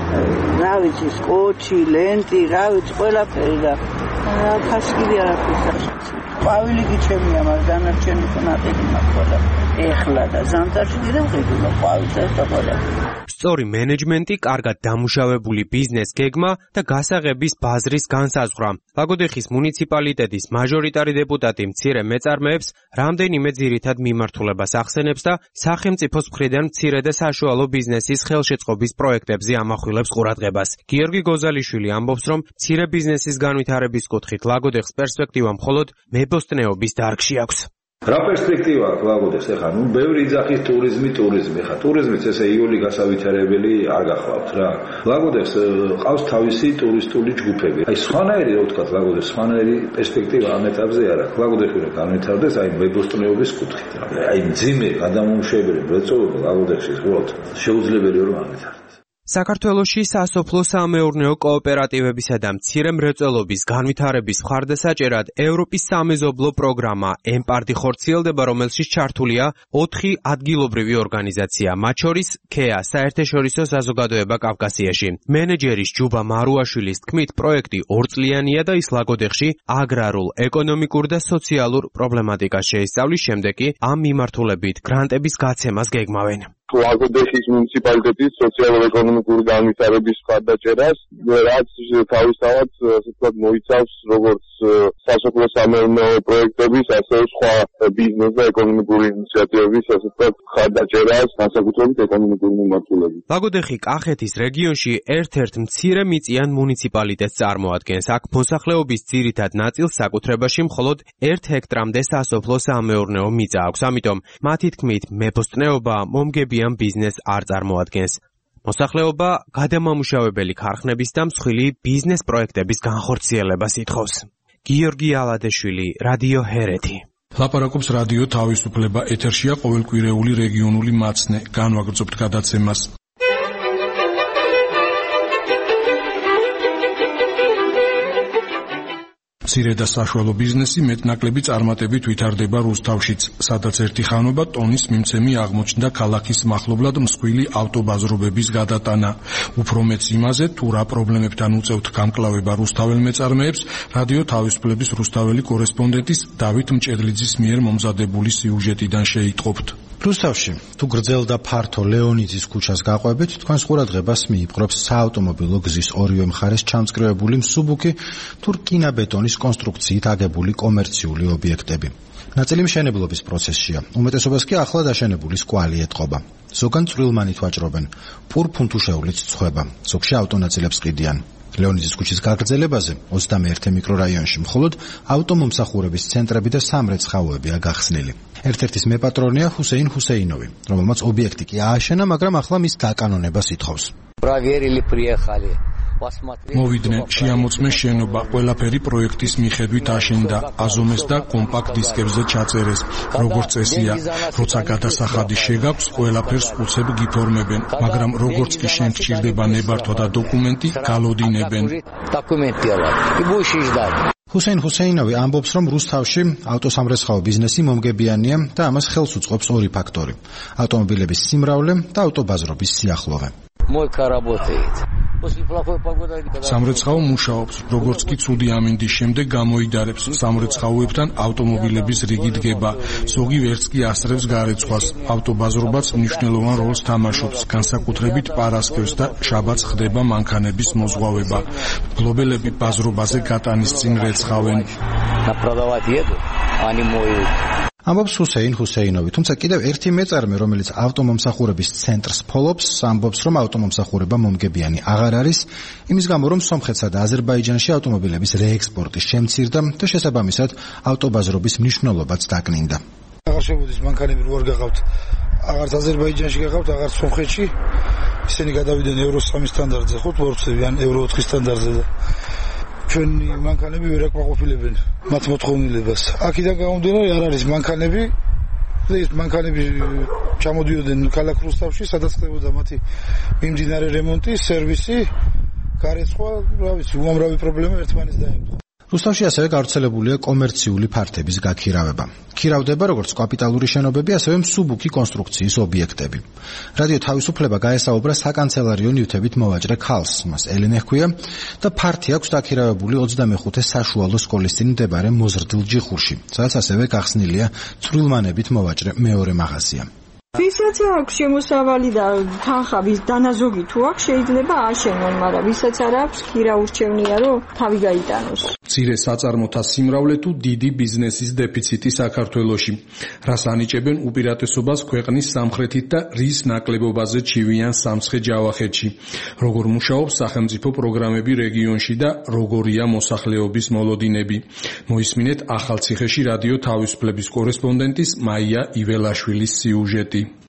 Speaker 9: რა ვიცი, სკოჩი, ლენტი, რა ვიცი, ყველაფერი და ფასკივი არაფერს. ყვავილი კი ჩემია, მაგრამ დანარჩენი ნაყიდი მაქვს. ეხლა და ზამთარში კიდევ ყიდულა ყვავილს და ყველა.
Speaker 14: სწორი მენეჯმენტი, კარგად დამუშავებული ბიზნეს გეგმა და გასაღების ბაზრის განსაზღვრა. ლაგოდეხის მუნიციპალიტეტის მაჟორიტარი დეპუტატი მცირე მეწარმეებს რამდენიმე ძირითად მიმართულებას ახსენებს და სახელმწიფოს მხრიდან მცირე და საშუალო ბიზნესის ხელშეწყობის პროექტებზე ამახვილებს ყურადღებას. გიორგი გოზალიშვილი ამბობს, რომ მცირე ბიზნესის განვითარების კუთხით ლაგოდეხს პერსპექტივა მხოლოდ მებოსტნეობის დარგში აქვს.
Speaker 15: რა პერსპექტივა აქვს ლაგოდეხს? ეხლა ნუ ბევრი იძახის ტურიზმი, ტურიზმი. ეხლა ტურიზმიც ესე იული გასავითარებელი არ გახლავთ რა. ლაგოდეხს ყავს თავისი ტურისტული ჯგუფები. აი სხვანაირი რა ვთქვათ, ლაგოდეხს სხვანაირი პერსპექტივა ამ ეტაპზე არ აქვს. ლაგოდეხი რა განვითარდეს აი მებოსტნეობის კუთხით. აი მძიმე გადამამუშავებელი მრეწველობა ლაგოდეხში უბრალოდ შეუძლებელი რომ განვითარდეს.
Speaker 14: საქართველოში სასოფლო-სამეურნეო კოოპერატივებისა და მცირე მრეწველობის განვითარების მხარდასაჭერად ევროპის სამეზობლო პროგრამა ემპარტი ხორციელდება, რომელშიც ჩართულია ოთხი ადგილობრივი ორგანიზაცია, მათ შორის ქეა საერთაშორისო საზოგადოება კავკასიაში. მენეჯერის ჯუბა მარუაშვილის თქმით, პროექტი ორწლიანია და ის ლაგოდეხში აგრარულ, ეკონომიკურ და სოციალურ პრობლემატიკას შეისწავლის, შემდეგ კი ამ მიმართულებით გრანტების გაცემას გეგმავენ.
Speaker 16: ლაგოდეხის მუნიციპალიტეტის სოციალურ-ეკონომიკური განვითარების მხარდაჭერას, რაც თავისთავად, ასე ვთქვათ, მოიცავს როგორც სასოფლო-სამეურნეო პროექტების, ასევე სხვა ბიზნეს და ეკონომიკური ინიციატივების, ასე ვთქვათ, მხარდაჭერას, განსაკუთრებით ეკონომიკური მიმართულებით.
Speaker 14: ლაგოდეხი კახეთის რეგიონში ერთ-ერთ მცირე მიწიან მუნიციპალიტეტს წარმოადგენს. აქ მოსახლეობის ძირითად ნაწილს საკუთრებაში მხოლოდ ერთ ჰექტრამდე სასოფლო-სამეურნეო მიწა აქვს. ამიტომ მათი თქმით, მებოსტნეობა მომგებიან ბიზნეს არ წარმოადგენს. მოსახლეობა გადამამუშავებელი ქარხნების და მსხვილი ბიზნეს პროექტების განხორციელებას ითხოვს. გიორგი ალადეშვილი, რადიო ჰერეთი.
Speaker 11: ლაპარაკობს რადიო თავისუფლება, ეთერშია ყოველკვირეული რეგიონული მაცნე. განვაგრძობთ გადაცემას. მცირე და საშუალო ბიზნესი მეტნაკლები წარმატებით ვითარდება რუსთავშიც, სადაც ერთი ხანობა ტონის მიმცემი აღმოჩნდა ქალაქის მახლობლად მსხვილი ავტობაზრობების გადატანა. უფრო მეც იმაზე, თუ რა პრობლემებთან უწევთ გამკლავება რუსთაველ მეწარმეებს, რადიო თავისუფლების რუსთაველი კორესპონდენტის დავით მჭედლიძის მიერ მომზადებული სიუჟეტიდან შეიტყობთ.
Speaker 17: რუსთავში, თუ გრძელ და ფართო ლეონიძის ქუჩას გაყვებით, თქვენს ყურადღებას მიიპყრობს საავტომობილო გზის ორივე მხარეს ჩამწკრივებული მსუბუქი თუ რკინაბეტონის კონსტრუქციით აგებული კომერციული ობიექტები. ნაწილი მშენებლობის პროცესშია, უმეტესობას კი ახლა დაშენებულის კვალი ეტყობა. ზოგან წვრილმანით ვაჭრობენ, პურ-ფუნთუშეულით წვება, ზოგში ავტონაწილებს ყიდიან. ლეონიძის ქუჩის გაგრძელებაზე ოცდამეერთე მიკრორაიონში მხოლოდ ავტომომსახურების ценტრები და სამრეცხაოებია გახსნილი. ერთ-ერთის მეპატრონია ჰუსეინ ჰუსეინოვი, რომელმაც ობიექტი კი ააშენა, მაგრამ ახლა მის დაკანონებას ითხოვს.
Speaker 11: მოვიდნენ, შეამოწმეს შენობა, ყველაფერი პროექტის მიხედვით აშენდა, აზომეს და კომპაქტ დისკებზე ჩაწერეს. როგორც წესია, როცა გადასახადი შეგაქვს, ყველაფერს უცებ გიფორმებენ, მაგრამ როგორც კი შენ გჭირდება ნებართვა და დოკუმენტი, გალოდინებენ.
Speaker 17: ჰუსეინ ჰუსეინოვი ამბობს, რომ რუსთავში ავტოსამრეცხაო ბიზნესი მომგებიანია და ამას ხელს უწყობს ორი ფაქტორი: ავტომობილების სიმრავლე და ავტობაზრობის სიახლოვე.
Speaker 11: სამრეცხაო მუშაობს, როგორც კი ცუდი ამინდის შემდეგ გამოიდარებს. სამრეცხაოებთან ავტომობილების რიგი დგება, ზოგი ვერც კი ასწრებს გარეცხვას. ავტობაზრობაც მნიშვნელოვან როლს თამაშობს, განსაკუთრებით პარასკევს და შაბათს ხდება მანქანების მოზღვავება. მფლობელები ბაზრობაზე გატანის წინ რეცხავენ.
Speaker 17: ამბობს ჰუსეინ ჰუსეინოვი, თუმცა კიდევ ერთი მეწარმე, რომელიც ავტომომსახურების ცენტრს ფოლობს, ამბობს, რომ ავტომომსახურება მომგებიანი აღარ არის, იმის გამო, რომ სომხეთსა და აზერბაიჯანში ავტომობილების რეექსპორტი შემცირდა და შესაბამისად ავტობაზრობის მნიშვნელობაც დაკნინდა.
Speaker 26: აღარ შემოდის მანქანები რო არ გახავთ, აღარც აზერბაიჯანში გახავთ, აღარც სომხეთში, ისინი გადავიდნენ ევრო სამი სტანდარტზე, ხო თუ ვარცები, ან ევრო ოთხი სტანდარტზე და ჩვენი მანქანები ვერ აკმაყოფილებენ მათ მოთხოვნილებას. აქედან გამომდინარე არ არის მანქანები და ეს მანქანები ჩამოდიოდნენ ქალაქ რუსთავში, სადაც ხდებოდა მათი მიმდინარე რემონტი, სერვისი, გარეცხვა, რა ვიცი, უამრავი პრობლემა ერთმანეთს დაემთხვა.
Speaker 17: რუსთავში ასევე გავრცელებულია კომერციული ფართების გაქირავება. ქირავდება როგორც კაპიტალური შენობები, ასევე მსუბუქი კონსტრუქციის ობიექტები. რადიო თავისუფლება გაესაუბრა საკანცელარიო ნივთებით მოვაჭრე ქალს, მას ელენე ჰქვია და ფართი აქვს დაქირავებული ოცდამეხუთე საშუალო სკოლის წინ მდებარე მოზრდილ ჯიხურში, სადაც ასევე გახსნილია წვრილმანებით მოვაჭრე მეორე მაღაზია.
Speaker 18: ვისაც აქვს შემოსავალი და თანხა ვის დანაზოგი თუ აქვს შეიძლება აშენონ, მაგრამ ვისაც არ აქვს ქირა ურჩევნია რომ თავი გაიტანოს.
Speaker 11: მცირე საწარმოთა სიმრავლე თუ დიდი ბიზნესის დეფიციტი საქართველოში. რას ანიჭებენ უპირატესობას ქვეყნის სამხრეთით და რის ნაკლებობაზე ჩივიან სამცხე-ჯავახეთში. როგორ მუშაობს სახელმწიფო პროგრამები რეგიონში და როგორია მოსახლეობის მოლოდინები. მოისმინეთ ახალციხეში რადიო თავისუფლების კორესპონდენტის მაია იველაშვილის სიუჟეტი.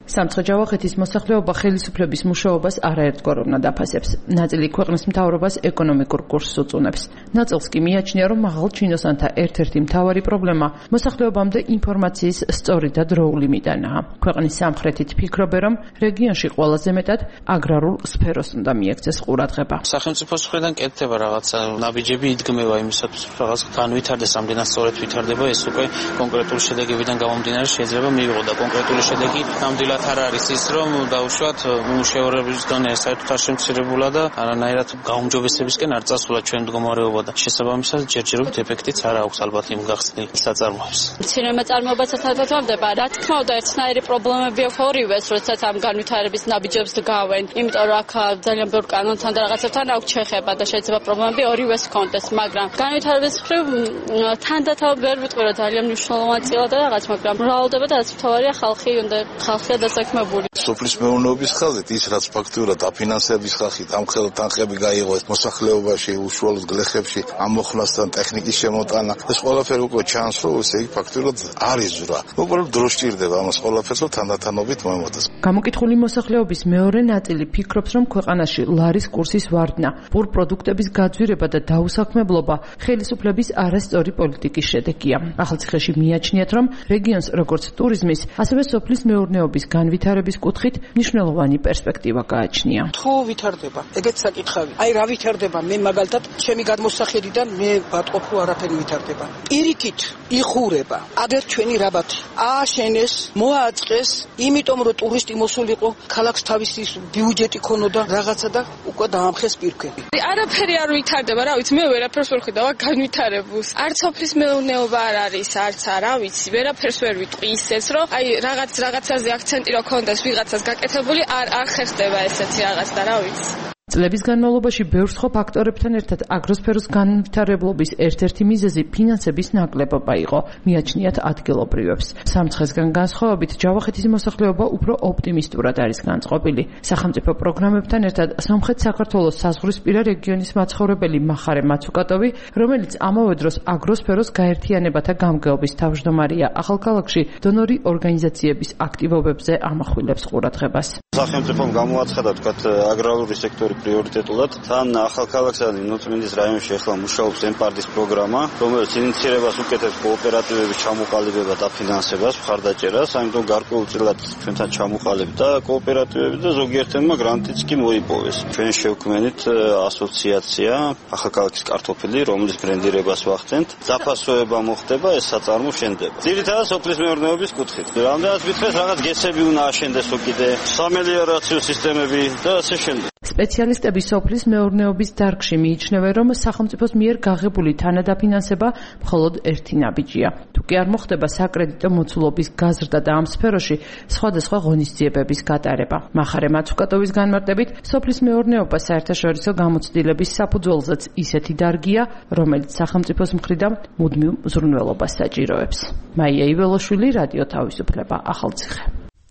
Speaker 12: სამცხე-ჯავახეთის მოსახლეობა ხელისუფლების მუშაობას არაერთგვარ უნდა დაფასებს. ნაწილი ქვეყნის მთავრობას ეკონომიკურ კურსს უწუნებს. ნაწილს კი მიაჩნია, რომ მაღალ ჩინოსანთა ერთ-ერთი მთავარი პრობლემა მოსახლეობამდე ინფორმაციის სწორი და დროული მიტანაა. ქვეყნის სამხრეთით ფიქრობენ, რომ რეგიონში ყველაზე მეტად აგრარულ სფეროს უნდა მიექცეს ყურადღება.
Speaker 19: სახელმწიფოს მხრიდან კეთდება რაღაცა ნაბიჯები იდგმება იმისათვის, რომ რაღაც განვითარდეს, ამდენად სწორედ ვითარდება, ეს უკვე კონკრეტული შედეგებიდან გამომდინარე შეიძლება მიიღო და კონკრეტული შედეგი ნამდვილად არ არის ის, რომ დაუშვათ უმუშევრობის დონე საერთოდ არ შემცირებულა და არანაირად გაუმჯობესებისკენ არ წასულა ჩვენ მდგომარეობა და შესაბამისად ჯერჯერობით ეფექტიც არ აქვს ალბათ იმ გახსნილ საწარმოებს.
Speaker 20: მცირე მეწარმეობასაც თანხმდება. რა თქმა უნდა, ერთნაირი პრობლემები აქვს ორივეს, როდესაც ამ განვითარების ნაბიჯებს დგავენ, იმიტომ რომ აქ ძალიან ბევრ კანონთან და რაღაცებთან აქვს შეხება და შეიძლება პრობლემები ორივეს ჰქონდეს, მაგრამ განვითარების მხრივ თანდათან ვერ ვიტყვი რომ ძალიან მნიშვნელოვანი წილა და რაღაც, მაგრამ მრავლდება და რაც მთავარია ხალხი უნდა ხალხია დასაქმებული.
Speaker 21: სოფლის მეურნეობის ხაზით ის რაც ფაქტურად დაფინანსების ხალხით ამ ხელთ თანხები გაიღო მოსახლეობაში, უშუალოდ გლეხებში, ამოხნასთან ტექნიკის შემოტანა, ეს ყველაფერი უკვე ჩანს, რომ ესე იგი ფაქტურად არის ზრა. უბრალოდ დრო სჭირდება ამას ყველაფერს თანდათანობით მომოწეს.
Speaker 12: გამოკითხული მოსახლეობის მეორე ნაწილი ფიქრობს, რომ ქვეყანაში ლარის კურსის ვარდნა, პურ პროდუქტების გაძვირება და დაუსაქმებლობა ხელისუფლების არასწორი პოლიტიკის შედეგია. ახალციხეში მიაჩნიათ, რომ რეგიონს როგორც ტურიზმის, ასევე სოფლის მეურნეობის განვითარების კუთხით მნიშვნელოვანი პერსპექტივა გააჩნია.
Speaker 22: თუ ვითარდება, ეგეც საკითხავი. აი რა ვითარდება? მე მაგალითად ჩემი გადმოსახედიდან მე ვატყობ არაფერი ვითარდება. პირიქით იხურება. აგერ ჩვენი რაბათი ააშენეს, მოაწყეს, იმიტომ რომ ტურისტი მოსულიყო, ქალაქს თავისი ბიუჯეტი ქონოდა რაღაცა და უკვე დაამხეს პირქვები.
Speaker 23: არაფერი არ ვითარდება, რა ვიცი, მე ვერაფერს ვერ ხედავ განვითარებულს. არც სოფლის მეურნეობა არ არის, არც არა ვიცი, ვერაფერს ვერ ვიტყვი ისეც, რომ აი რაღაც რაღაცაზე აქცენტი რო ქონდეს ვიღაცას გაკეთებული, არ არ ხერხდება ესეთი რაღაც და რა ვიცი.
Speaker 12: წლების განმავლობაში ბევრ სხვა ფაქტორებთან ერთად აგროსფეროს განვითარებლობის ერთ-ერთი მიზეზი ფინანსების ნაკლებობა იყო, მიაჩნიათ ადგილობრივებს. სამცხესგან განსხვავებით, ჯავახეთის მოსახლეობა უფრო ოპტიმისტურად არის განწყობილი. სახელმწიფო პროგრამებთან ერთად სომხეთ-საქართველოს საზღვრისპირა რეგიონის მაცხოვრებელი მახარე მაცუკატოვი, რომელიც ამავე დროს აგროსფეროს გაერთიანებათა გამგეობის თავმჯდომარეა ახალქალაქში, დონორი ორგანიზაციების აქტივობებზე ამახვილებს ყურადღებას.
Speaker 24: სახელმწიფომ გამოაცხადა თქვათ აგრარული სექტორი პრიორიტეტულად. თან ახალქალაქსა და ნოწმინდის რაიონში ახლა მუშაობს ემპარდის პროგრამა, რომელიც ინიციირებას უკეთებს კოოპერატივების ჩამოყალიბება და ფინანსებას, მხარდაჭერას, ამიტომ გარკვეულწილად ჩვენთან ჩამოყალიბდა და კოოპერატივები და ზოგიერთებმა გრანტიც კი მოიპოვეს. ჩვენ შევქმნით ასოციაცია ახალქალაქის კარტოფილი, რომლის ბრენდირებას ვახდენთ. დაფასოება მოხდება, ეს საწარმო შენდება. ძირითადად სოფლის მეურნეობის კუთხით. რამდენად მithres რაღაც გესები უნდა აშენდეს უკიდე, სამელიორაციო სისტემები და ასე შემდეგ.
Speaker 12: სპეციალისტები სოფლის მეურნეობის დარგში მიიჩნევენ, რომ სახელმწიფოს მიერ გაღებული თანადაფინანსება მხოლოდ ერთი ნაბიჯია. თუ კი არ მოხდება საკრედიტო მოცულობის გაზრდა და ამ სფეროში სხვადასხვა ღონისძიებების გატარება. მახარე მაცუკატოვის განმარტებით, სოფლის მეურნეობა საერთაშორისო გამოცდილების საფუძველზეც ისეთი დარგია, რომელიც სახელმწიფოს მხრიდან მუდმივ მზრუნველობას საჭიროებს. მაია იველოშვილი, რადიო თავისუფლება, ახალციხე.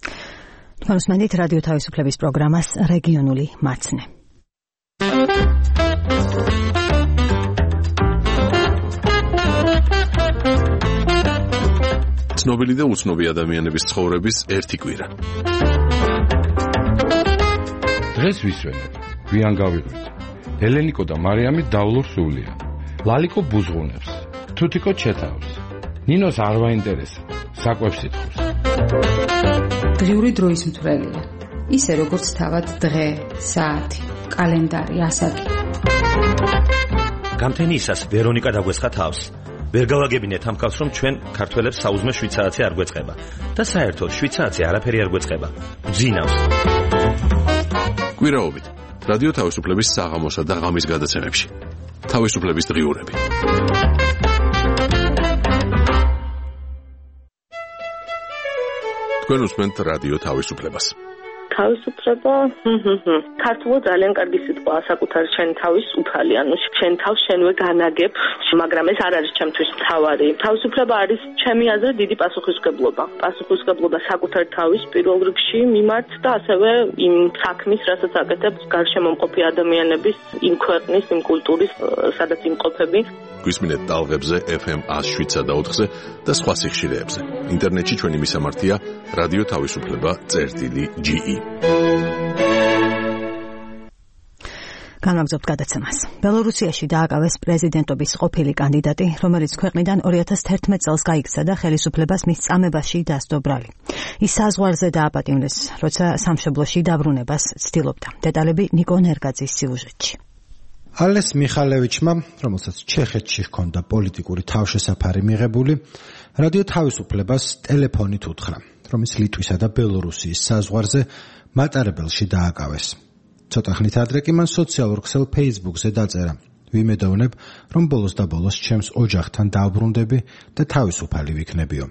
Speaker 3: მოსმენით რადიო თავისუფლების პროგრამას რეგიონული მაცნე.
Speaker 1: ცნობილი და უცნობი ადამიანების ცხოვრების ერთი კვირა.
Speaker 25: დღეს ვისვენებ, გვიან გავიღვით. ელენიკო და მარიამი დავლურ სულია. ლალიკო ბუზღუნებს, თუთიკო ჩეთავს. ნინოს არ ვაინტერესა, საკვებს ითხოვს.
Speaker 27: დღიური დროის მთვრელია. ისე როგორც თავად დღე, საათი, კალენდარი, ასაკი.
Speaker 29: გამთენიისას ვერონიკა დაგვესხა თავს. ვერ გავაგებინეთ ამ კაცს, რომ ჩვენ ქართველებს საუზმე შვიცარაცი არ გვეწყება და საერთოდ შვიცარაცი არაფერი არ გვეწყება. ბძინავს.
Speaker 1: კვირაობით რადიო თავისუფლების საღამოსა და ღამის გადაცემებში. თავისუფლების დღიურები. თქვენ უსმენთ რადიო თავისუფლებას.
Speaker 2: თავისუფლება ქართულად ძალიან კარგი სიტყვაა საკუთარ შენ თავის უფალი, ანუ შენ თავს შენვე განაგებ, მაგრამ ეს არ არის ჩემთვის მთავარი. თავისუფლება არის ჩემი აზრით დიდი პასუხისმგებლობა. პასუხისმგებლობა საკუთარ თავის პირველ რიგში მიმართ და ასევე იმ საქმის, რასაც აკეთებს გარშემო მყოფი ადამიანების, იმ ქვეყნის, იმ კულტურის, სადაც იმყოფები.
Speaker 1: გვისმინეთ ტალღებზე ეფ ემ one oh seven და ოთხზე და სხვა სიხშირეებზე. ინტერნეტში ჩვენი მისამართია რადიო თავისუფლება წერტილი ჯი ი.
Speaker 3: განაგზობთ გადაცემას. ბელორუსიაში დააკავეს პრეზიდენტობის ყოფილი კანდიდატი, რომელიც ქვეყნიდან two thousand eleven წელს გაიქცა და ხელისუფლებას მის წამებაში დასდო ბრალი. ის საზღვარზე დააპატიმრეს, როცა სამშობლოში დაბრუნებას ცდილობდა. დეტალები ნიკო ნერგაძის სიუჟეტში.
Speaker 17: ალეს მიხალევიჩმა, რომელსაც ჩეხეთში ჰქონდა პოლიტიკური თავშესაფარი მიღებული, რადიო თავისუფლებას ტელეფონით უთხრა, რომ ის ლიტვისა და ბელორუსიის საზღვარზე მატარებელში დააკავეს. ცოტა ხნით ადრე კი მან სოციალურ ქსელ Facebook-ზე დაწერა: ვიმედოვნებ, რომ ბოლოს და ბოლოს ჩემს ოჯახთან დავბრუნდები და თავისუფალი ვიქნებიო.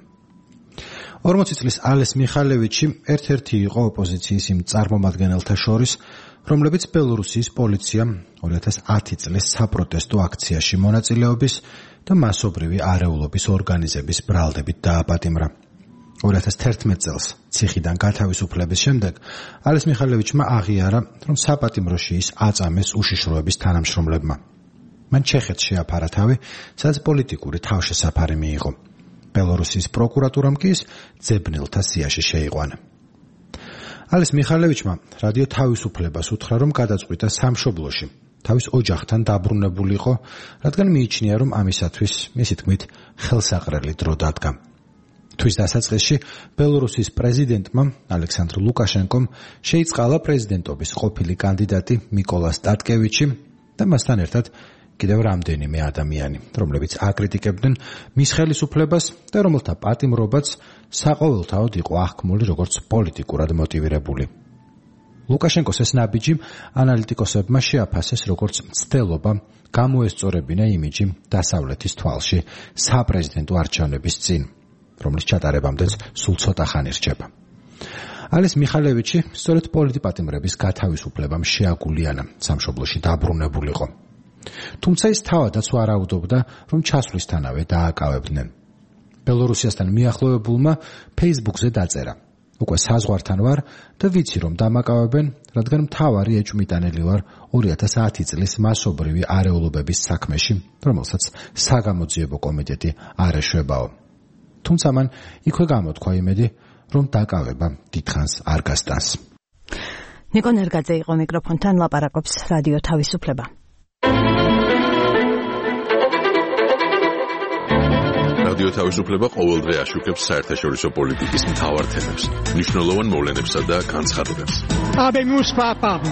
Speaker 17: ორმოცი წლის ალეს მიხალევიჩი ერთ-ერთი იყო ოპოზიციის იმ წარმომადგენელთა შორის, რომლებიც ბელორუსიის პოლიციამ two thousand ten წლის საპროტესტო აქციაში მონაწილეობის და მასობრივი არეულობის ორგანიზების ბრალდებით დააპატიმრა. two thousand eleven წელს ციხიდან გათავისუფლების შემდეგ ალეს მიხალევიჩმა აღიარა, რომ საპატიმროში ის აწამეს უშიშროების თანამშრომლებმა. მან ჩეხეთს შეაფარა თავი, სადაც პოლიტიკური თავშესაფარი მიიღო. ბელორუსიის პროკურატურამ კი ის ძებნელთა სიაში შეიყვანა. ალეს მიხალევიჩმა რადიო თავისუფლებას უთხრა, რომ გადაწყვიტა სამშობლოში თავის ოჯახთან დაბრუნებულიყო, რადგან მიიჩნია, რომ ამისათვის მისი თქმით ხელსაყრელი დრო დადგა. თვის დასაწყისში ბელორუსის პრეზიდენტმა ალექსანდრ ლუკაშენკომ შეიწყალა პრეზიდენტობის ყოფილი კანდიდატი მიკოლა სტატკევიჩი და მასთან ერთად კიდევ რამდენიმე ადამიანი, რომლებიც აკრიტიკებდნენ მის ხელისუფლებას და რომელთა პატიმრობაც საყოველთაოდ იყო აღქმული როგორც პოლიტიკურად მოტივირებული. ლუკაშენკოს ეს ნაბიჯი ანალიტიკოსებმა შეაფასეს როგორც მცდელობა გამოესწორებინა იმიჯი დასავლეთის თვალში საპრეზიდენტო არჩევნების წინ, რომლის ჩატარებამდეც სულ ცოტა ხანი რჩება. ალეს მიხალევიჩი სწორედ პოლიტპატიმრების გათავისუფლებამ შეაგულიანა სამშობლოში დაბრუნებულიყო. თუმცა ის თავადაც ვარაუდობდა, რომ ჩასვლისთანავე დააკავებდნენ. ბელორუსიასთან მიახლოვებულმა Facebook-ზე დაწერა: უკვე საზღვართან ვარ და ვიცი, რომ დამაკავებენ, რადგან მთავარი ეჭვმიტანელი ვარ two thousand ten წლის მასობრივი არეულობების საქმეში, რომელსაც საგამოძიებო კომიტეტი არ ეშვებაო. თუმცა მან იქვე გამოთქვა იმედი, რომ დაკავება დიდხანს არ გასტანს.
Speaker 3: ნიკო ნერგაძე იყო მიკროფონთან, ლაპარაკობს რადიო თავისუფლება.
Speaker 1: რადიო თავისუფლება ყოველდღე აშუქებს საერთაშორისო პოლიტიკის მთავარ თემებს, მნიშვნელოვან მოვლენებსა და განცხადებებს.
Speaker 4: Habemus papam.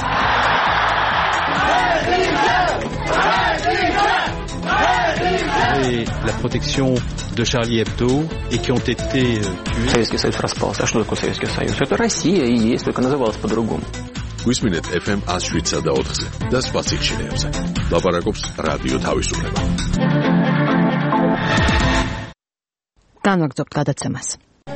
Speaker 5: Et la protection de Charlie Hebdo et qui ont été tués.
Speaker 6: Советский Союз распался. А что такое Советский Союз? Это Россия и есть, только называлась по-другому.
Speaker 1: გვისმინეთ ეფ ემ one oh seven და ოთხზე და სხვა სიხშირეებზე. ლაპარაკობს რადიო თავისუფლება.
Speaker 3: განვაგრძობთ გადაცემას.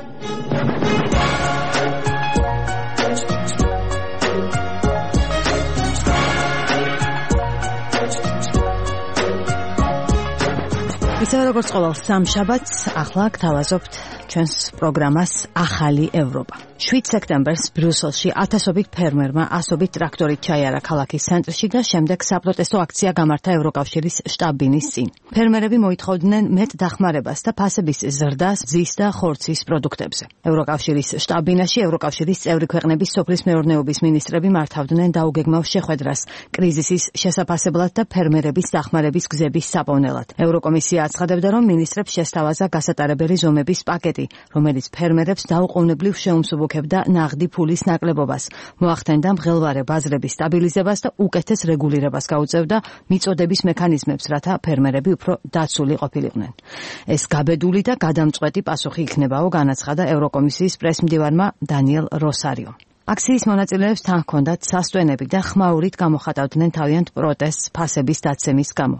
Speaker 3: ისე როგორც ყოველ სამშაბათს, ახლა გთავაზობთ ჩვენს პროგრამას ახალი ევროპა. seventh სექტემბერს ბრიუსელში ათასობით ფერმერმა ასობით ტრაქტორით ჩაიარა ქალაქის ცენტრში და შემდეგ საპროტესტო აქცია გამართა ევროკავშირის შტაბ-ბინის წინ. ფერმერები მოითხოვდნენ მეტ დახმარებას და ფასების ზრდას ძის და ხორცის პროდუქტებზე. ევროკავშირის შტაბ-ბინაში ევროკავშირის წევრი ქვეყნების სოფლის მეურნეობის მინისტრები მართავდნენ დაუგეგმავ შეხვედრას კრიზისის შესაფასებლად და ფერმერების დახმარების გზების საპოვნელად. ევროკომისია აცხადებდა, რომ მინისტრებს შესთავაზა გასატარებელი ზომების პაკეტი, რომელიც ფერმერებს დაუყოვნებლივ შეუმსუბუქებდა ნაღდი ფულის ნაკლებობას, მოახდენდა მღელვარე ბაზრების სტაბილიზებას და უკეთეს რეგულირებას გაუწევდა მიწოდების მექანიზმებს, რათა ფერმერები უფრო დაცული ყოფილიყვნენ. ეს გაბედული და გადამწყვეტი პასუხი იქნებაო, განაცხადა ევროკომისიის პრესმდივარმა დანიელ როსარიომ. აქციის მონაწილეებს თან ჰქონდათ სასტვენები და ხმაურით გამოხატავდნენ თავიანთ პროტესტს ფასების დაცემის გამო.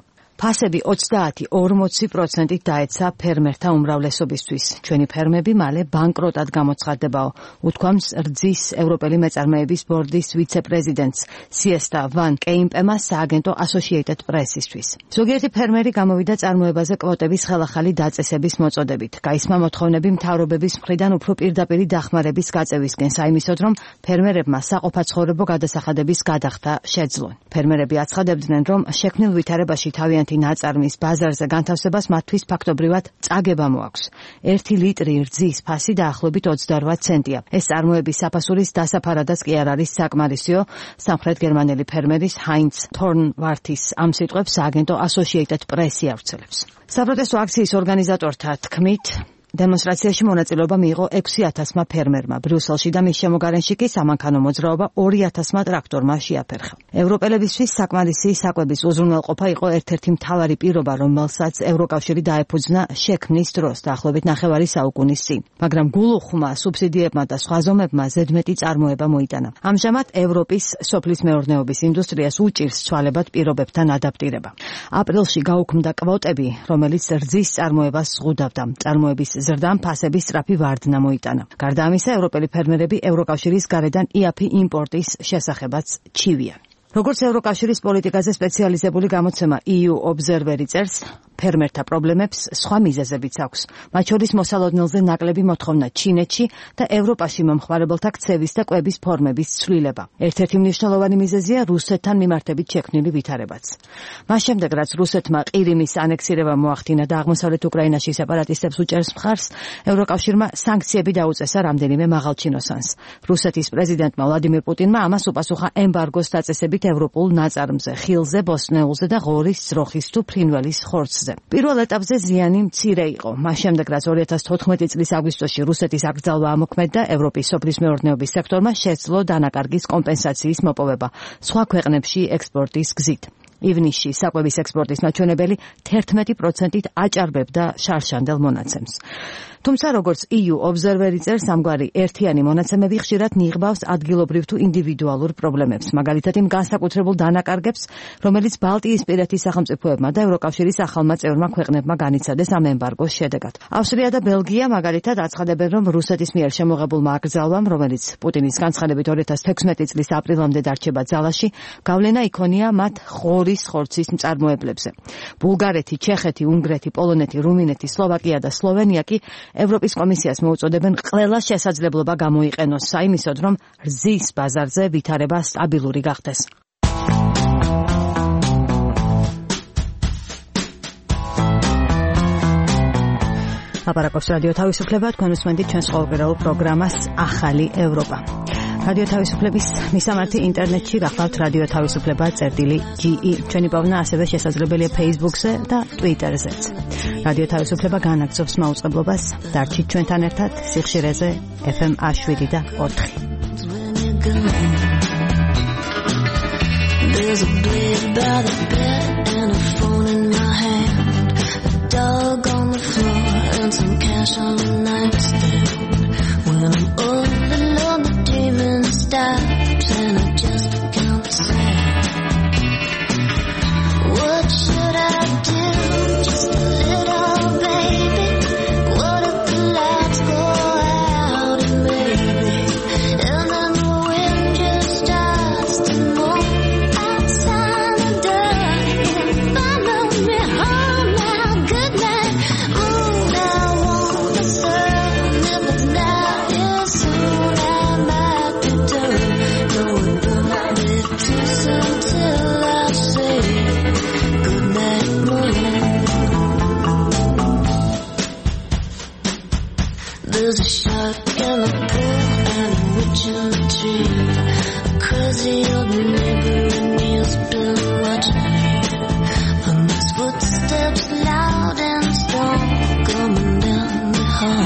Speaker 3: ფასები ოცდაათი ორმოცი პროცენტით დაეცა ფერმერთა უმრავლესობისთვის. ჩვენი ფერმები მალე ბანკროტად გამოცხადდებაო, უთქვამს რძის ევროპელი მეწარმეების ბორდის ვიცე-პრეზიდენტს სიესტა ვან კეიმპემა სააგენტო Associated Press-ისთვის. ზოგიერთი ფერმერი გამოვიდა წარმოებაზე კვოტების ხელახალი დაწესების მოწოდებით. გაისმა მოთხოვნები მთავრობების მხრიდან უფრო პირდაპირი დახმარების გაწევისკენ, საიმისოდ რომ ფერმერებმა საყოფაცხოვრებო გადასახადების გადახდა შეძლონ. ფერმერები აცხადებდნენ, რომ შექმნილ ვითარებაში თავიანთი ნაწარმის ბაზარზე განთავსებას მათთვის ფაქტობრივად წაგება მოაქვს. ერთი ლიტრი რძის ფასი დაახლოებით ოცდაორ ცენტია. ეს წარმოების საფასურის დასაფარადაც კი არ არის საკმარისიო. სამხრეთ გერმანელი ფერმერის ჰაინც თორნვართის ამ სიტყვებს სააგენტო Associated Press-ი ავრცელებს. საპროტესტო აქციის ორგანიზატორთა თქმით, დემონსტრაციაში მონაწილეობა მიიღო ექვსი ათასმა ფერმერმა. ბრიუსელში და მის შემოგარენში კი სამანქანო მოძრაობა ორი ათასმა ტრაქტორმა შეაფერხა. ევროპელებისთვის საკმარისი საკვების უზრუნველყოფა იყო ერთ-ერთი მთავარი პირობა, რომელსაც ევროკავშირი დაეფუძნა შექმნის დროს დაახლოებით ნახევარი საუკუნის წინ. მაგრამ გულუხმა, სუბსიდიებმა და სხვა ზომებმა ზედმეტი წარმოება მოიტანა. ამჟამად ევროპის სოფლის მეურნეობის ინდუსტრიას უჭირს ცვალებად პირობებთან ადაპტირება. აპრილში გაუქმდა კვოტები, რომელიც რძის წარმოებას ზღუდავდა. წარმოების ზრდამ ფასების სწრაფი ვარდნა მოიტანა. გარდა ამისა, ევროპელი ფერმერები ევროკავშირის გარედან იაფი იმპორტის შესახებაც ჩივიან. როგორც ევროკავშირის პოლიტიკაზე სპეციალიზებული გამოცემა ი იუ Observer-ი წერს, ფერმერთა პრობლემებს სხვა მიზეზებიც აქვს. მათ შორის მოსალოდნელზე ნაკლები მოთხოვნა ჩინეთში და ევროპაში მომხმარებელთა ქცევის და კვების ფორმების ცვლილება. ერთ-ერთი მნიშვნელოვანი მიზეზია რუსეთთან მიმართებით შექმნილი ვითარებაც. მას შემდეგ, რაც რუსეთმა ყირიმის ანექსირება მოახდინა და აღმოსავლეთ უკრაინაში სეპარატისტებს უჭერს მხარს, ევროკავშირმა სანქციები დაუწესა რამდენიმე მაღალჩინოსანს. რუსეთის პრეზიდენტმა ვლადიმირ პუტინმა ამას უპასუხა ემბარგოს დაწესებით ევროპულ ნაწარმზე, ხილზე, ბოსტნეულზე და ღორის, ძროხის თუ ფრინველის ხორცზე. პირველ ეტაპზე ზიანი მცირე იყო. მას შემდეგ, რაც ორი ათას თოთხმეტი წლის აგვისტოში რუსეთის აკრძალვა ამოქმედდა, ევროპის სოფლის მეურნეობის სექტორმა შეძლო დანაკარგის კომპენსაციის მოპოვება სხვა ქვეყნებში ექსპორტის გზით. ივნისში საკვების ექსპორტის მაჩვენებელი თერთმეტი პროცენტით აჭარბებდა შარშანდელ მონაცემს. თუმცა, როგორც ი იუ Observer-ი წერს, ამგვარი ერთიანი მონაცემები ხშირად მიიღბავს ადგილობრივ თუ ინდივიდუალურ პრობლემებს, მაგალითად იმ განსაკუთრებულ დანაკარგებს, რომელიც ბალტიისპირეთის სახელმწიფოებმა და ევროკავშირის ახალმა წევრმა ქვეყნებმა განიცადეს ამ ემბარგოს შედეგად. ავსტრია და ბელგია მაგალითად აცხადებენ, რომ რუსეთის მიერ შემოღებულმა აკრძალვამ, რომელიც პუტინის განცხადებით ორი ათას თექვსმეტი წლის აპრილამდე დარჩება ძალაში, გავლენა იქონია მათ ღორის ხორცის მწარმოებლებზე. ბულგარეთი, ჩეხეთი, უნგრეთი, პოლონეთი, რუმინეთი, სლოვაკია და სლოვენია კი ევროპის კომისიას მოუწოდებენ ყველა შესაძლებლობა გამოიყენოს საიმისოდ, რომ რძის ბაზარზე ვითარება სტაბილური გახდეს. აპარაკობს რადიო თავისუფლება, თქვენ უსმენთ ჩვენს ყოველდღიურ პროგრამას ახალი ევროპა. რადიო თავისუფლების მისამართი ინტერნეტში გახლავთ რადიო თავისუფლება წერტილი ჯი ი. ჩვენი პოვნა ასევე შესაძლებელია Facebook-ზე და Twitter-ზეც. რადიო თავისუფლება განაგრძობს მაუწყებლობას. დარჩით ჩვენთან ერთად სიხშირეზე ეფ ემ შვიდ და ოთხი. There's a blade by the bed and a phone in my hand, a dog on the floor and some cash on the nightstand. When I'm all alone, the dreaming stops and I just count the sand. What should I do? Just a little baby. What if the lights go out and maybe, and then the wind just starts to move outside the door and follow me home now. Good night. Ooh, I want the sun. If it's not here soon, I might return. No, it won't be too soon till I say good night, moon. There's a shark in the pool and a witch in the tree. A crazy old neighbor and he's been watching me. And his footsteps loud and strong coming down the hall.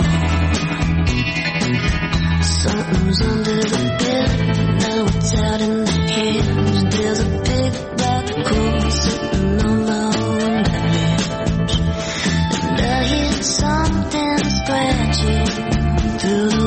Speaker 3: Something's under the bed, now it's out in the cage. There's a big black hole sitting on my window ledge. And I hear something scratching through the